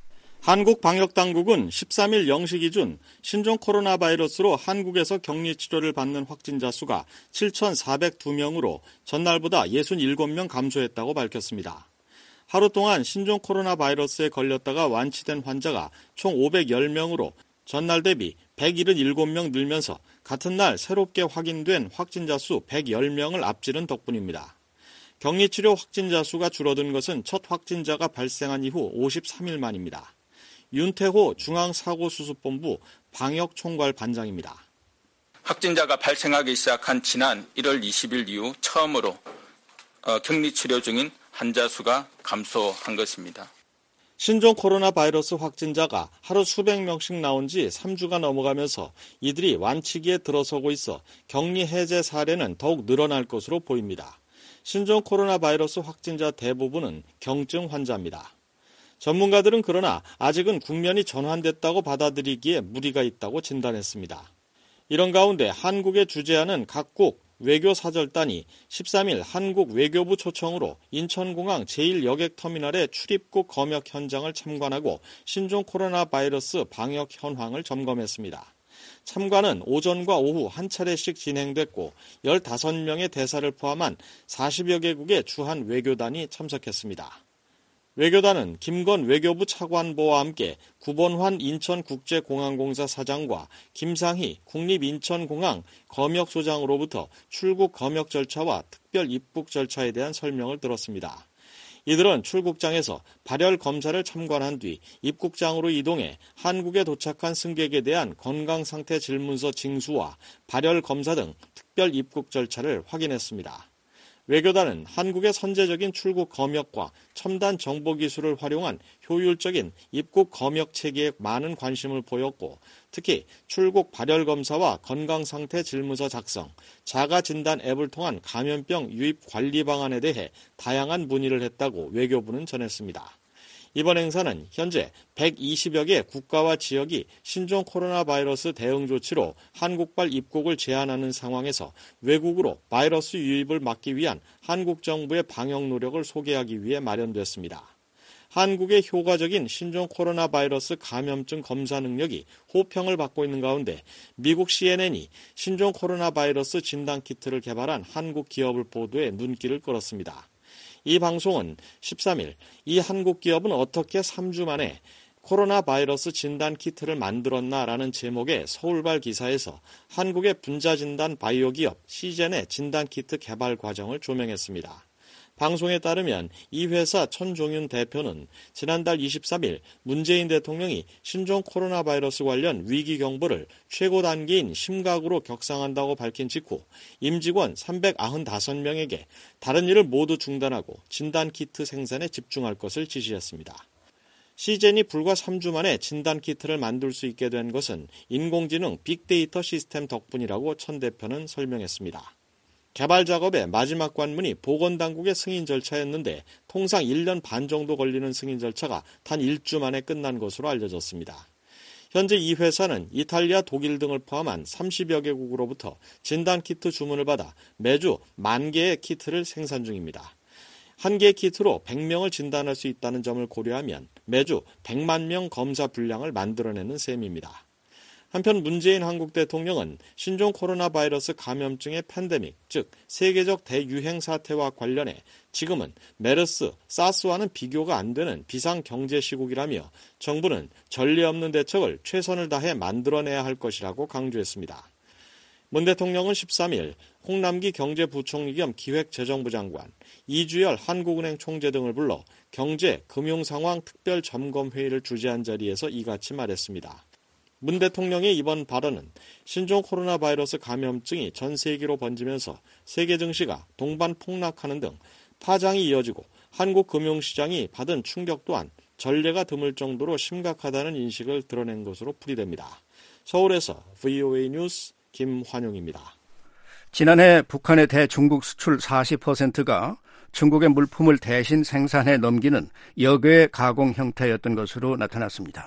한국 방역당국은 십삼 일 영 시 기준 신종 코로나 바이러스로 한국에서 격리 치료를 받는 확진자 수가 칠천사백이 명으로 전날보다 육십칠 명 감소했다고 밝혔습니다. 하루 동안 신종 코로나 바이러스에 걸렸다가 완치된 환자가 총 오백십 명으로 전날 대비 백칠십칠 명 늘면서 같은 날 새롭게 확인된 확진자 수 백십 명을 앞지른 덕분입니다. 격리치료 확진자 수가 줄어든 것은 첫 확진자가 발생한 이후 오십삼 일 만입니다. 윤태호 중앙사고수습본부 방역총괄 반장입니다. 확진자가 발생하기 시작한 지난 일월 이십일 이후 처음으로 어, 격리치료 중인 환자 수가 감소한 것입니다. 신종 코로나 바이러스 확진자가 하루 수백 명씩 나온 지 삼 주가 넘어가면서 이들이 완치기에 들어서고 있어 격리 해제 사례는 더욱 늘어날 것으로 보입니다. 신종 코로나 바이러스 확진자 대부분은 경증 환자입니다. 전문가들은 그러나 아직은 국면이 전환됐다고 받아들이기에 무리가 있다고 진단했습니다. 이런 가운데 한국에 주재하는 각국 외교사절단이 십삼 일 한국 외교부 초청으로 인천공항 제일 여객터미널의 출입국 검역 현장을 참관하고 신종 코로나 바이러스 방역 현황을 점검했습니다. 참관은 오전과 오후 한 차례씩 진행됐고 열다섯 명의 대사를 포함한 사십여 개국의 주한 외교단이 참석했습니다. 외교단은 김건 외교부 차관보와 함께 구본환 인천국제공항공사 사장과 김상희 국립인천공항 검역소장으로부터 출국 검역 절차와 특별 입국 절차에 대한 설명을 들었습니다. 이들은 출국장에서 발열 검사를 참관한 뒤 입국장으로 이동해 한국에 도착한 승객에 대한 건강상태 질문서 징수와 발열 검사 등 특별 입국 절차를 확인했습니다. 외교단은 한국의 선제적인 출국 검역과 첨단 정보기술을 활용한 효율적인 입국 검역 체계에 많은 관심을 보였고 특히 출국 발열 검사와 건강상태 질문서 작성, 자가진단 앱을 통한 감염병 유입 관리 방안에 대해 다양한 문의를 했다고 외교부는 전했습니다. 이번 행사는 현재 백이십여 개 국가와 지역이 신종 코로나 바이러스 대응 조치로 한국발 입국을 제한하는 상황에서 외국으로 바이러스 유입을 막기 위한 한국 정부의 방역 노력을 소개하기 위해 마련됐습니다. 한국의 효과적인 신종 코로나 바이러스 감염증 검사 능력이 호평을 받고 있는 가운데 미국 씨엔엔이 신종 코로나 바이러스 진단 키트를 개발한 한국 기업을 보도해 눈길을 끌었습니다. 이 방송은 십삼 일 이 한국 기업은 어떻게 삼 주 만에 코로나 바이러스 진단 키트를 만들었나라는 제목의 서울발 기사에서 한국의 분자진단 바이오 기업 시젠의 진단 키트 개발 과정을 조명했습니다. 방송에 따르면 이 회사 천종윤 대표는 지난달 이십삼 일 문재인 대통령이 신종 코로나 바이러스 관련 위기 경보를 최고 단계인 심각으로 격상한다고 밝힌 직후 임직원 삼백구십오 명에게 다른 일을 모두 중단하고 진단키트 생산에 집중할 것을 지시했습니다. 시젠이 불과 삼 주 만에 진단키트를 만들 수 있게 된 것은 인공지능 빅데이터 시스템 덕분이라고 천 대표는 설명했습니다. 개발 작업의 마지막 관문이 보건당국의 승인 절차였는데 통상 일 년 반 정도 걸리는 승인 절차가 단 일 주 만에 끝난 것으로 알려졌습니다. 현재 이 회사는 이탈리아, 독일 등을 포함한 삼십여 개국으로부터 진단키트 주문을 받아 매주 만 개의 키트를 생산 중입니다. 한 개의 키트로 백 명을 진단할 수 있다는 점을 고려하면 매주 백만 명 검사 분량을 만들어내는 셈입니다. 한편 문재인 한국 대통령은 신종 코로나 바이러스 감염증의 팬데믹, 즉 세계적 대유행 사태와 관련해 지금은 메르스, 사스와는 비교가 안 되는 비상경제 시국이라며 정부는 전례 없는 대책을 최선을 다해 만들어내야 할 것이라고 강조했습니다. 문 대통령은 십삼 일 홍남기 경제부총리 겸 기획재정부 장관, 이주열 한국은행 총재 등을 불러 경제, 금융상황 특별점검회의를 주재한 자리에서 이같이 말했습니다. 문 대통령의 이번 발언은 신종 코로나 바이러스 감염증이 전 세계로 번지면서 세계 증시가 동반 폭락하는 등 파장이 이어지고 한국 금융시장이 받은 충격 또한 전례가 드물 정도로 심각하다는 인식을 드러낸 것으로 풀이됩니다. 서울에서 브이오에이 뉴스 김환용입니다. 지난해 북한의 대중국 수출 사십 퍼센트가 중국의 물품을 대신 생산해 넘기는 역외 가공 형태였던 것으로 나타났습니다.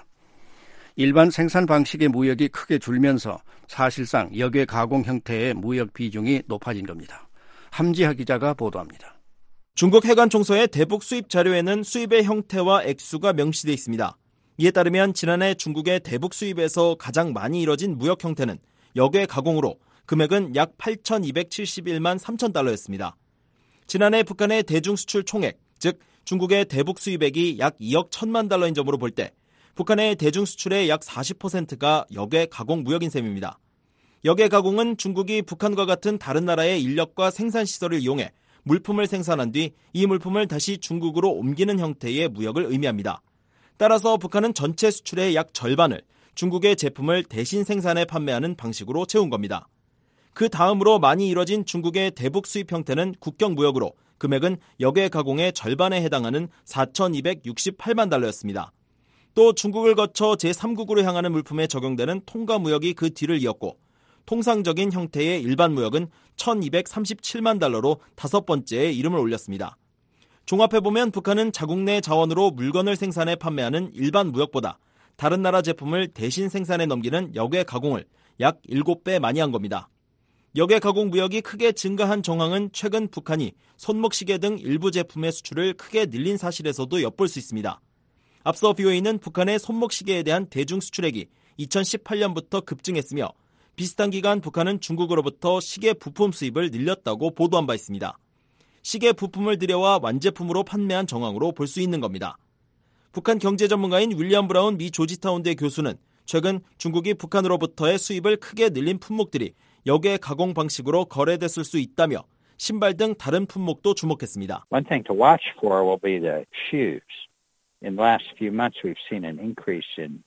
일반 생산 방식의 무역이 크게 줄면서 사실상 역외 가공 형태의 무역 비중이 높아진 겁니다. 함지하 기자가 보도합니다. 중국 해관총서의 대북 수입 자료에는 수입의 형태와 액수가 명시되어 있습니다. 이에 따르면 지난해 중국의 대북 수입에서 가장 많이 이뤄진 무역 형태는 역외 가공으로 금액은 약 팔천이백칠십일만 삼천 달러였습니다. 지난해 북한의 대중 수출 총액, 즉 중국의 대북 수입액이 약 이억 천만 달러인 점으로 볼 때 북한의 대중 수출의 약 사십 퍼센트가 역외 가공 무역인 셈입니다. 역외 가공은 중국이 북한과 같은 다른 나라의 인력과 생산 시설을 이용해 물품을 생산한 뒤 이 물품을 다시 중국으로 옮기는 형태의 무역을 의미합니다. 따라서 북한은 전체 수출의 약 절반을 중국의 제품을 대신 생산해 판매하는 방식으로 채운 겁니다. 그 다음으로 많이 이뤄진 중국의 대북 수입 형태는 국경 무역으로 금액은 역외 가공의 절반에 해당하는 사천이백육십팔만 달러였습니다. 또 중국을 거쳐 제삼국으로 향하는 물품에 적용되는 통가 무역이 그 뒤를 이었고 통상적인 형태의 일반 무역은 천이백삼십칠만 달러로 다섯 번째에 이름을 올렸습니다. 종합해보면 북한은 자국 내 자원으로 물건을 생산해 판매하는 일반 무역보다 다른 나라 제품을 대신 생산해 넘기는 역외 가공을 약 일곱 배 많이 한 겁니다. 역외 가공 무역이 크게 증가한 정황은 최근 북한이 손목시계 등 일부 제품의 수출을 크게 늘린 사실에서도 엿볼 수 있습니다. 앞서 브이오에이는 북한의 손목시계에 대한 대중 수출액이 이천십팔 년부터 급증했으며 비슷한 기간 북한은 중국으로부터 시계 부품 수입을 늘렸다고 보도한 바 있습니다. 시계 부품을 들여와 완제품으로 판매한 정황으로 볼 수 있는 겁니다. 북한 경제 전문가인 윌리엄 브라운 미 조지타운대 교수는 최근 중국이 북한으로부터의 수입을 크게 늘린 품목들이 역외 가공 방식으로 거래됐을 수 있다며 신발 등 다른 품목도 주목했습니다. One thing to watch for will be the shoes. In the last few months we've seen an increase in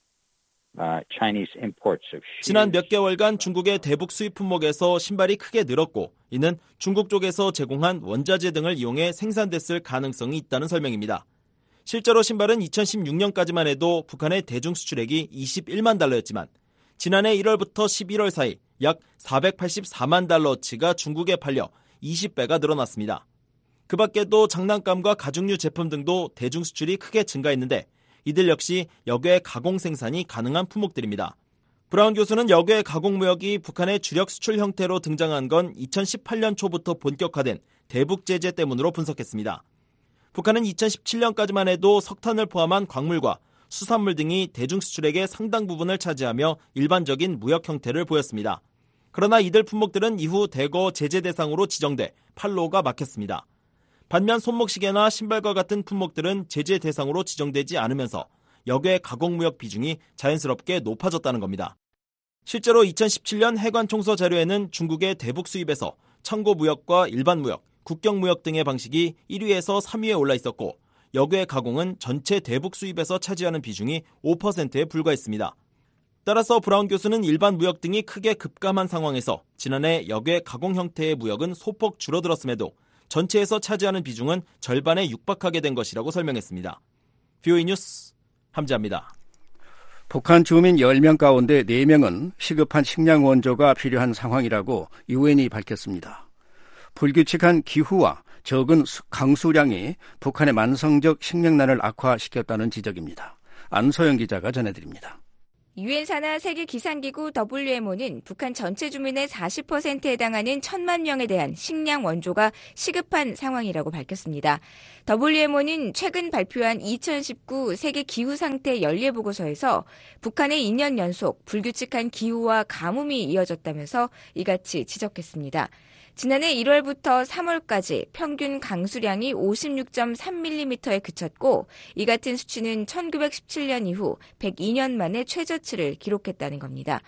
uh, Chinese imports of shoes. 지난 몇 개월간 중국의 대북 수입 품목에서 신발이 크게 늘었고 이는 중국 쪽에서 제공한 원자재 등을 이용해 생산됐을 가능성이 있다는 설명입니다. 실제로 신발은 이천십육 년까지만 해도 북한의 대중 수출액이 이십일만 달러였지만 지난해 일월부터 십일월 사이 약 사백팔십사만 달러어치가 중국에 팔려 이십 배가 늘어났습니다. 그 밖에도 장난감과 가죽류 제품 등도 대중 수출이 크게 증가했는데 이들 역시 역외 가공 생산이 가능한 품목들입니다. 브라운 교수는 역외 가공 무역이 북한의 주력 수출 형태로 등장한 건 이천십팔 년 초부터 본격화된 대북 제재 때문으로 분석했습니다. 북한은 이천십칠 년까지만 해도 석탄을 포함한 광물과 수산물 등이 대중 수출액의 상당 부분을 차지하며 일반적인 무역 형태를 보였습니다. 그러나 이들 품목들은 이후 대거 제재 대상으로 지정돼 판로가 막혔습니다. 반면 손목시계나 신발과 같은 품목들은 제재 대상으로 지정되지 않으면서 역외 가공무역 비중이 자연스럽게 높아졌다는 겁니다. 실제로 이천십칠 년 해관총서 자료에는 중국의 대북 수입에서 청고무역과 일반무역, 국경무역 등의 방식이 일 위에서 삼 위에 올라 있었고 역외 가공은 전체 대북 수입에서 차지하는 비중이 오 퍼센트에 불과했습니다. 따라서 브라운 교수는 일반 무역 등이 크게 급감한 상황에서 지난해 역외 가공 형태의 무역은 소폭 줄어들었음에도 전체에서 차지하는 비중은 절반에 육박하게 된 것이라고 설명했습니다. 비오이 뉴스 함지아입니다. 북한 주민 열 명 가운데 네 명은 시급한 식량 원조가 필요한 상황이라고 유엔이 밝혔습니다. 불규칙한 기후와 적은 강수량이 북한의 만성적 식량난을 악화시켰다는 지적입니다. 안소영 기자가 전해드립니다. 유엔 산하 세계기상기구 더블유엠오는 북한 전체 주민의 사십 퍼센트에 해당하는 천만 명에 대한 식량 원조가 시급한 상황이라고 밝혔습니다. 더블유엠오는 최근 발표한 이천십구 세계기후상태 연례보고서에서 북한의 이 년 연속 불규칙한 기후와 가뭄이 이어졌다면서 이같이 지적했습니다. 지난해 일월부터 삼월까지 평균 강수량이 오십육 점 삼 밀리미터에 그쳤고 이 같은 수치는 천구백십칠 년 이후 백이 년 만에 최저치를 기록했다는 겁니다.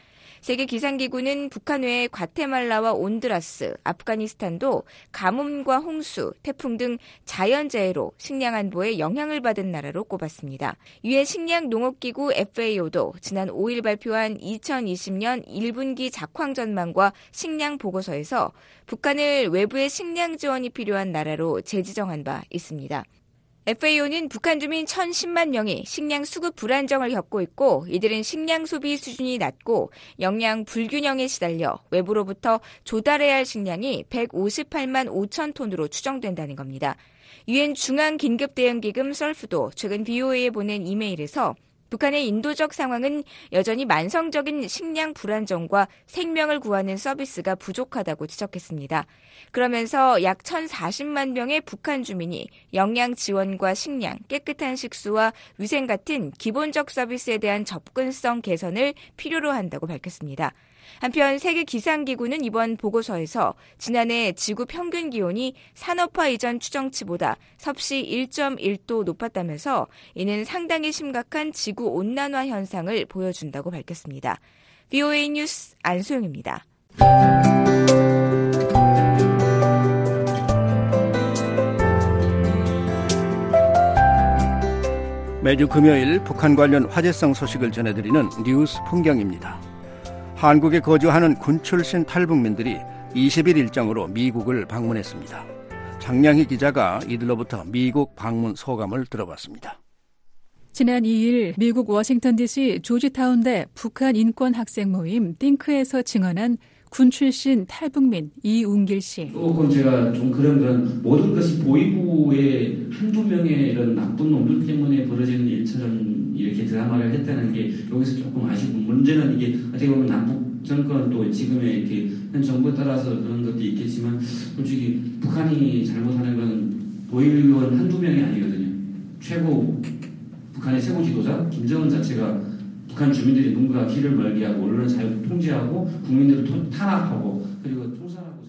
세계기상기구는 북한 외에 과테말라와 온두라스, 아프가니스탄도 가뭄과 홍수, 태풍 등 자연재해로 식량 안보에 영향을 받은 나라로 꼽았습니다. 유엔 식량농업기구 에프에이오도 지난 오 일 발표한 이천이십 년 일 분기 작황 전망과 식량 보고서에서 북한을 외부의 식량 지원이 필요한 나라로 재지정한 바 있습니다. 에프에이오는 북한 주민 천십만 명이 식량 수급 불안정을 겪고 있고 이들은 식량 소비 수준이 낮고 영양 불균형에 시달려 외부로부터 조달해야 할 식량이 백오십팔만 오천 톤으로 추정된다는 겁니다. 유엔 중앙긴급대응기금 설프도 최근 비오에이에 보낸 이메일에서 북한의 인도적 상황은 여전히 만성적인 식량 불안정과 생명을 구하는 서비스가 부족하다고 지적했습니다. 그러면서 약 천사십만 명의 북한 주민이 영양 지원과 식량, 깨끗한 식수와 위생 같은 기본적 서비스에 대한 접근성 개선을 필요로 한다고 밝혔습니다. 한편 세계기상기구는 이번 보고서에서 지난해 지구 평균 기온이 산업화 이전 추정치보다 섭씨 일 점 일 도 높았다면서 이는 상당히 심각한 지구온난화 현상을 보여준다고 밝혔습니다. 비오에이 뉴스 안소영입니다. 매주 금요일 북한 관련 화제성 소식을 전해드리는 뉴스 풍경입니다. 한국에 거주하는 군 출신 탈북민들이 이십 일 일정으로 미국을 방문했습니다. 장량희 기자가 이들로부터 미국 방문 소감을 들어봤습니다. 지난 이 일 미국 워싱턴 디씨 조지타운대 북한 인권 학생 모임 띵크에서 증언한 군 출신 탈북민 이웅길 씨. 조금 제가 좀 그런 그런 모든 것이 보이부의 한두 명의 이런 나쁜 놈들 때문에 벌어지는 일처럼 이렇게 드라마를 했다는 게 여기서 조금 아쉽고, 문제는 이게 어떻게 보면 남북 정권도 지금의 이렇게 현 정부에 따라서 그런 것도 있겠지만 솔직히 북한이 잘못하는 건 보이부는 한두 명이 아니거든요. 최고 북한의 최고 지도자 김정은 자체가 북한 주민들이 누군가 길을 멀게 하고 언론을 자유 통제하고 국민들을 탄압하고 그리고 총살하고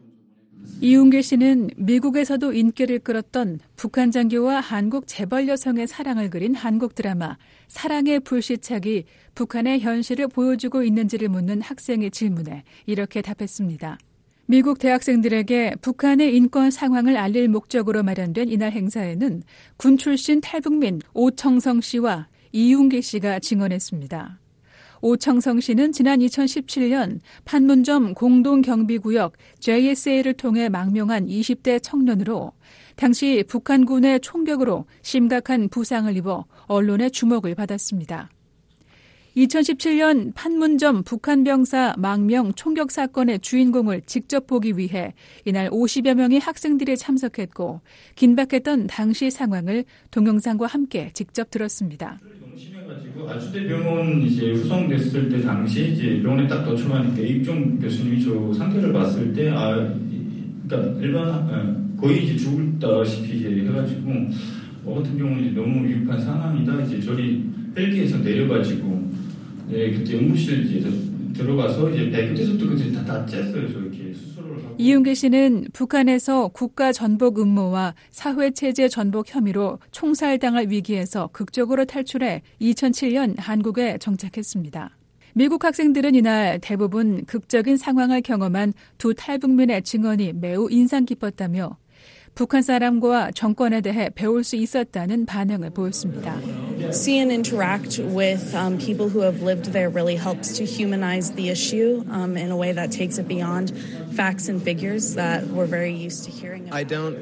이웅길 씨는 미국에서도 인기를 끌었던 북한 장교와 한국 재벌 여성의 사랑을 그린 한국 드라마 사랑의 불시착이 북한의 현실을 보여주고 있는지를 묻는 학생의 질문에 이렇게 답했습니다. 미국 대학생들에게 북한의 인권 상황을 알릴 목적으로 마련된 이날 행사에는 군 출신 탈북민 오청성 씨와 이웅길 씨가 증언했습니다. 오청성 씨는 지난 이천십칠 년 판문점 공동경비구역 제이에스에이를 통해 망명한 이십 대 청년으로 당시 북한군의 총격으로 심각한 부상을 입어 언론의 주목을 받았습니다. 이천십칠 년 판문점 북한 병사 망명 총격 사건의 주인공을 직접 보기 위해 이날 오십여 명의 학생들이 참석했고 긴박했던 당시 상황을 동영상과 함께 직접 들었습니다. 아주대 병원 이제 후송됐을 때 당시 이제 병원에 딱 도착하니까 이익종 교수님이 저 상태를 봤을 때 아, 그러니까 일반 거의 이제 죽을다시피 이제 해가지고 어 같은 경우는 이제 너무 위급한 상황이다. 이제 저리 헬기에서 내려가지고 네, 그때 응급실 이제 들어가서 이제 배 끝에서부터 끝까지 다, 다 쬐어요. 저렇게 수술을 하고. 이윤계 씨는 북한에서 국가 전복 음모와 사회체제 전복 혐의로 총살당할 위기에서 극적으로 탈출해 이천칠 년 한국에 정착했습니다. 미국 학생들은 이날 대부분 극적인 상황을 경험한 두 탈북민의 증언이 매우 인상 깊었다며 북한 사람과 정권에 대해 배울 수 있었다는 반응을 보였습니다. See and interact with um, people who have lived there really helps to humanize the issue um, in a way that takes it beyond facts and figures that we're very used to hearing about. I don't,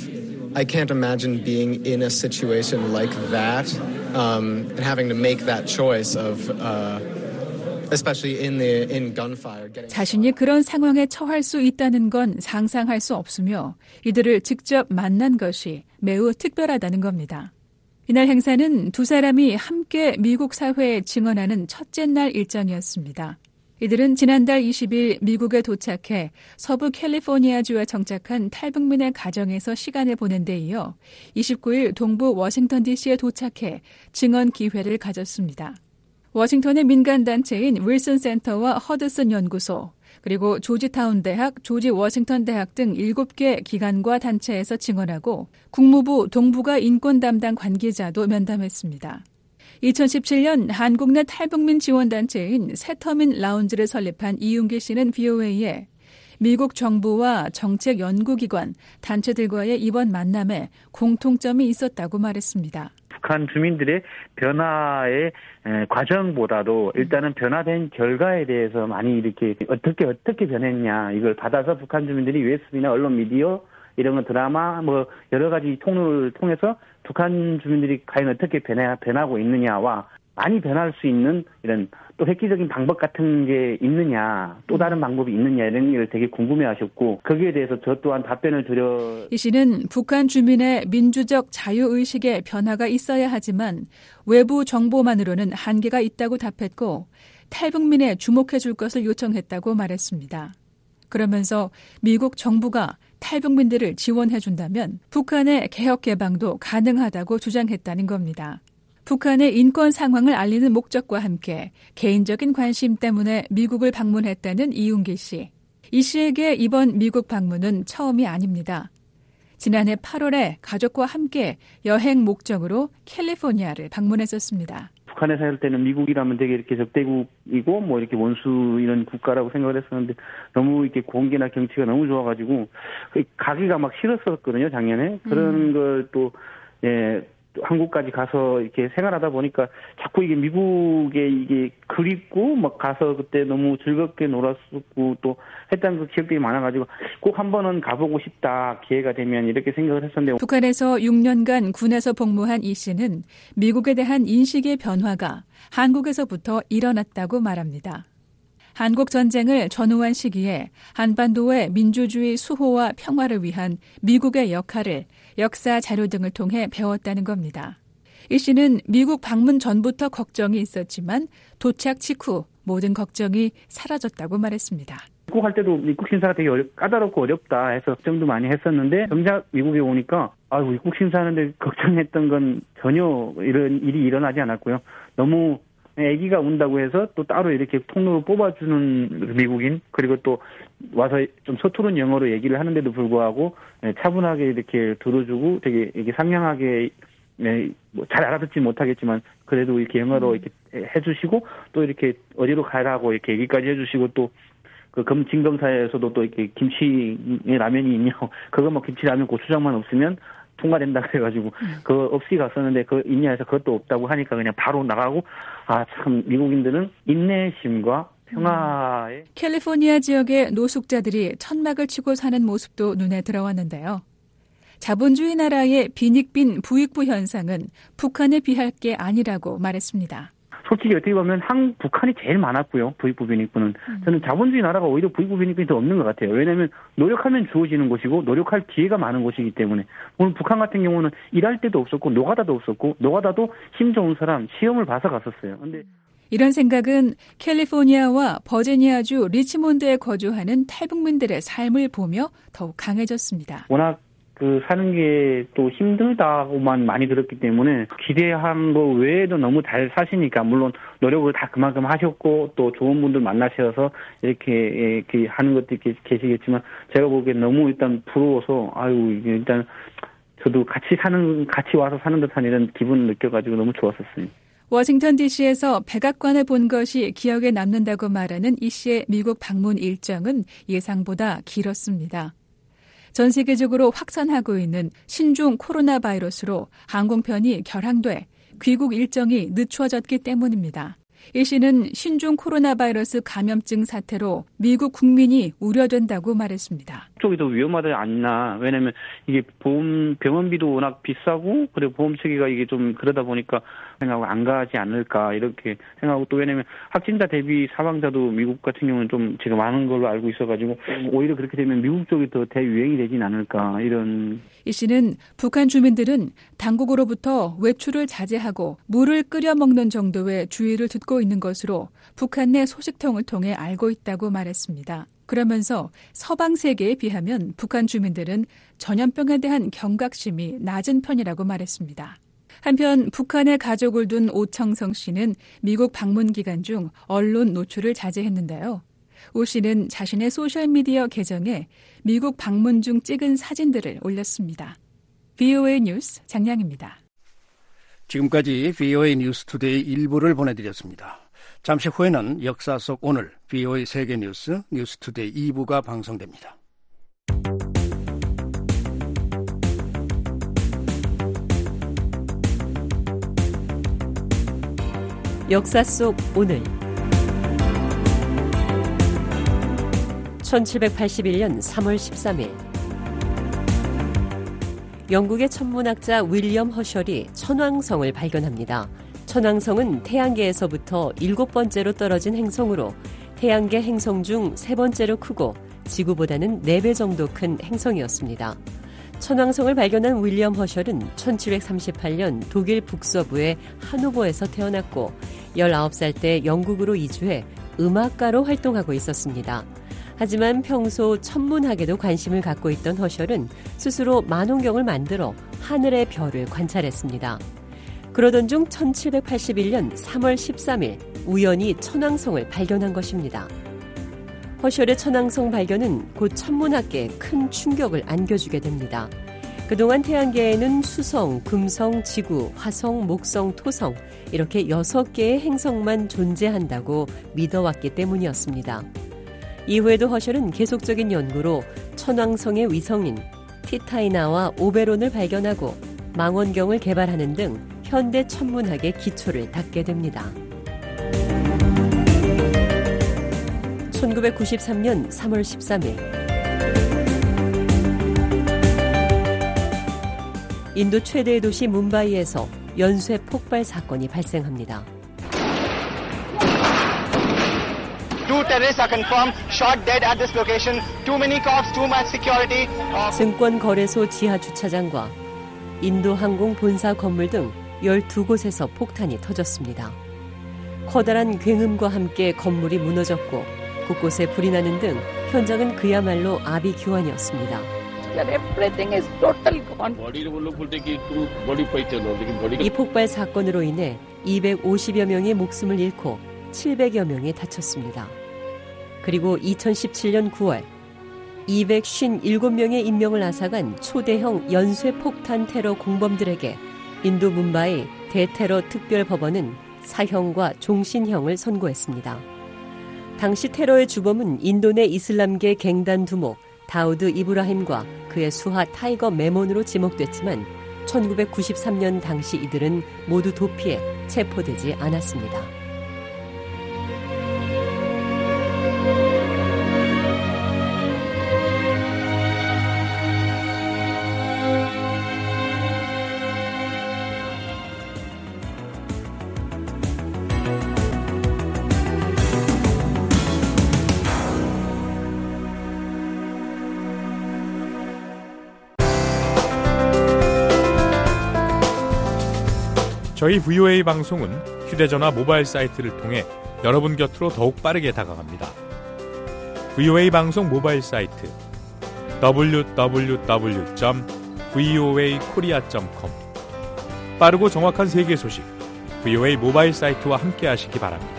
I can't imagine being in a situation like that um, and having to make that choice of uh, especially in the in gunfire. 자신이 그런 상황에 처할 수 있다는 건 상상할 수 없으며 이들을 직접 만난 것이 매우 특별하다는 겁니다. 이날 행사는 두 사람이 함께 미국 사회에 증언하는 첫째 날 일정이었습니다. 이들은 지난달 이십 일 미국에 도착해 서부 캘리포니아주에 정착한 탈북민의 가정에서 시간을 보낸 데 이어 이십구 일 동부 워싱턴 디씨에 도착해 증언 기회를 가졌습니다. 워싱턴의 민간단체인 윌슨 센터와 허드슨 연구소, 그리고 조지타운 대학, 조지 워싱턴 대학 등 일곱 개 기관과 단체에서 증언하고 국무부 동북아 인권 담당 관계자도 면담했습니다. 이천십칠 년 한국 내 탈북민 지원단체인 세터민 라운지를 설립한 이윤계 씨는 브이오에이에 미국 정부와 정책 연구기관, 단체들과의 이번 만남에 공통점이 있었다고 말했습니다. 북한 주민들의 변화의 과정보다도 일단은 변화된 결과에 대해서 많이 이렇게 어떻게 어떻게 변했냐 이걸 받아서 북한 주민들이 유에스비나 언론 미디어 이런 거 드라마 뭐 여러 가지 통로를 통해서 북한 주민들이 과연 어떻게 변해, 변하고 있느냐와 많이 변할 수 있는 이런 또 획기적인 방법 같은 게 있느냐, 또 다른 방법이 있느냐 이런 걸 되게 궁금해하셨고 거기에 대해서 저 또한 답변을 드려. 이 씨는 북한 주민의 민주적 자유의식에 변화가 있어야 하지만 외부 정보만으로는 한계가 있다고 답했고 탈북민에 주목해 줄 것을 요청했다고 말했습니다. 그러면서 미국 정부가 탈북민들을 지원해 준다면 북한의 개혁 개방도 가능하다고 주장했다는 겁니다. 북한의 인권 상황을 알리는 목적과 함께 개인적인 관심 때문에 미국을 방문했다는 이윤계 씨. 이 씨에게 이번 미국 방문은 처음이 아닙니다. 지난해 팔월에 가족과 함께 여행 목적으로 캘리포니아를 방문했었습니다. 북한에 살 때는 미국이라면 되게 이렇게 적대국이고 뭐 이렇게 원수 이런 국가라고 생각을 했었는데 너무 이렇게 공기나 경치가 너무 좋아가지고 가기가 막 싫었었거든요 작년에. 그런 음. 걸 또 예. 한국까지 가서 이렇게 생활하다 보니까 자꾸 이게 미국에 이게 그립고 막 가서 그때 너무 즐겁게 놀았었고 또 했던 그 기억들이 많아가지고 꼭 한 번은 가보고 싶다 기회가 되면 이렇게 생각을 했었는데 북한에서 육 년간 군에서 복무한 이 씨는 미국에 대한 인식의 변화가 한국에서부터 일어났다고 말합니다. 한국 전쟁을 전후한 시기에 한반도의 민주주의 수호와 평화를 위한 미국의 역할을 역사 자료 등을 통해 배웠다는 겁니다. 이 씨는 미국 방문 전부터 걱정이 있었지만 도착 직후 모든 걱정이 사라졌다고 말했습니다. 입국할 때도 입국 심사가 되게 어렵, 까다롭고 어렵다 해서 걱정도 많이 했었는데 정작 미국에 오니까 아이고 입국 심사하는데 걱정했던 건 전혀 이런 일이 일어나지 않았고요. 너무 아기가 운다고 해서 또 따로 이렇게 통로로 뽑아주는 미국인 그리고 또 와서 좀 서투른 영어로 얘기를 하는데도 불구하고 차분하게 이렇게 들어주고 되게 이게 상냥하게 뭐 잘 알아듣지 못하겠지만 그래도 이렇게 영어로 이렇게 해주시고 또 이렇게 어디로 가라고 이렇게 얘기까지 해주시고 또 그 검 진검사에서도 또 이렇게 김치 라면이 있냐고 그거 뭐 김치 라면 고추장만 없으면 통과된다 그래가지고 그거 없이 갔었는데 그 있냐 해서 그것도 없다고 하니까 그냥 바로 나가고 아 참 미국인들은 인내심과 평화에 캘리포니아 지역의 노숙자들이 천막을 치고 사는 모습도 눈에 들어왔는데요. 자본주의 나라의 빈익빈 부익부 현상은 북한에 비할 게 아니라고 말했습니다. 솔직히 어떻게 보면 한 북한이 제일 많았고요. 부익부 빈익부는. 음. 저는 자본주의 나라가 오히려 부익부 빈익분이 더 없는 것 같아요. 왜냐하면 노력하면 주어지는 곳이고 노력할 기회가 많은 곳이기 때문에. 오늘 북한 같은 경우는 일할 때도 없었고 노가다도 없었고 노가다도 힘 좋은 사람 시험을 봐서 갔었어요. 근데 이런 생각은 캘리포니아와 버지니아주 리치몬드에 거주하는 탈북민들의 삶을 보며 더욱 강해졌습니다. 워낙 그 사는 게 또 힘들다고만 많이 들었기 때문에 기대한 거 외에도 너무 잘 사시니까 물론 노력을 다 그만큼 하셨고 또 좋은 분들 만나셔서 이렇게 이렇게 하는 것도 계시겠지만 제가 보기엔 너무 일단 부러워서 아유 일단 저도 같이 사는 같이 와서 사는 듯한 이런 기분을 느껴가지고 너무 좋았었어요. 워싱턴 디씨에서 백악관을 본 것이 기억에 남는다고 말하는 이 씨의 미국 방문 일정은 예상보다 길었습니다. 전 세계적으로 확산하고 있는 신종 코로나 바이러스로 항공편이 결항돼 귀국 일정이 늦춰졌기 때문입니다. 이 씨는 신종 코로나 바이러스 감염증 사태로 미국 국민이 우려된다고 말했습니다. 쪽이 더 위험하지 않나. 왜냐면 이게 보험 병원비도 워낙 비싸고 그리고 보험 체계가 이게 좀 그러다 보니까 생각하고 안 가지 않을까 이렇게 생각하고 또 왜냐면 확진자 대비 사망자도 미국 같은 경우는 좀 제가 많은 걸로 알고 있어가지고 오히려 그렇게 되면 미국 쪽이 더 대유행이 되진 않을까 이런. 이 씨는 북한 주민들은 당국으로부터 외출을 자제하고 물을 끓여 먹는 정도의 주의를 듣고 있는 것으로 북한 내 소식통을 통해 알고 있다고 말했습니다. 그러면서 서방 세계에 비하면 북한 주민들은 전염병에 대한 경각심이 낮은 편이라고 말했습니다. 한편 북한에 가족을 둔 오청성 씨는 미국 방문 기간 중 언론 노출을 자제했는데요. 오 씨는 자신의 소셜미디어 계정에 미국 방문 중 찍은 사진들을 올렸습니다. 브이오에이 뉴스 장량입니다. 지금까지 브이오에이 뉴스투데이 일부를 보내드렸습니다. 잠시 후에는 역사 속 오늘 브이오에이 세계뉴스 뉴스투데이 이 부가 방송됩니다. 역사 속 오늘 천칠백팔십일 년 삼월 십삼일 영국의 천문학자 윌리엄 허셜이 천왕성을 발견합니다. 천왕성은 태양계에서부터 일곱 번째로 떨어진 행성으로 태양계 행성 중 세 번째로 크고 지구보다는 네 배 정도 큰 행성이었습니다. 천왕성을 발견한 윌리엄 허셜은 천칠백삼십팔 년 독일 북서부의 하노버에서 태어났고 열아홉 살 때 영국으로 이주해 음악가로 활동하고 있었습니다. 하지만 평소 천문학에도 관심을 갖고 있던 허셜은 스스로 만원경을 만들어 하늘의 별을 관찰했습니다. 그러던 중 천칠백팔십일 년 삼월 십삼일 우연히 천왕성을 발견한 것입니다. 허셜의 천왕성 발견은 곧 천문학계에 큰 충격을 안겨주게 됩니다. 그동안 태양계에는 수성, 금성, 지구, 화성, 목성, 토성 이렇게 여섯 개의 행성만 존재한다고 믿어왔기 때문이었습니다. 이후에도 허셜은 계속적인 연구로 천왕성의 위성인 티타이나와 오베론을 발견하고 망원경을 개발하는 등 현대 천문학의 기초를 닦게 됩니다. 천구백구십삼 년 삼월 십삼일 인도 최대의 도시 뭄바이에서 연쇄 폭발 사건이 발생합니다. Two terrorists are confirmed shot dead at this location. Too many cops, too much security. 증권 거래소 지하 주차장과 인도 항공 본사 건물 등 열두 곳에서 폭탄이 터졌습니다. 커다란 굉음과 함께 건물이 무너졌고 곳곳에 불이 나는 등 현장은 그야말로 아비규환이었습니다. 이 폭발 사건으로 인해 이백오십여 명의 목숨을 잃고 칠백여 명이 다쳤습니다. 그리고 이천십칠 년 구월 이백오십칠 명의 인명을 앗아간 초대형 연쇄폭탄 테러 공범들에게 인도 뭄바이 대테러 특별법원은 사형과 종신형을 선고했습니다. 당시 테러의 주범은 인도 내 이슬람계 갱단 두목 다우드 이브라힘과 그의 수하 타이거 메몬으로 지목됐지만 천구백구십삼 년 당시 이들은 모두 도피해 체포되지 않았습니다. 저희 브이오에이 방송은 휴대전화 모바일 사이트를 통해 여러분 곁으로 더욱 빠르게 다가갑니다. 브이오에이 방송 모바일 사이트 더블유 더블유 더블유 점 브이오에이 코리아 닷 컴. 빠르고 정확한 세계 소식 브이오에이 모바일 사이트와 함께 하시기 바랍니다.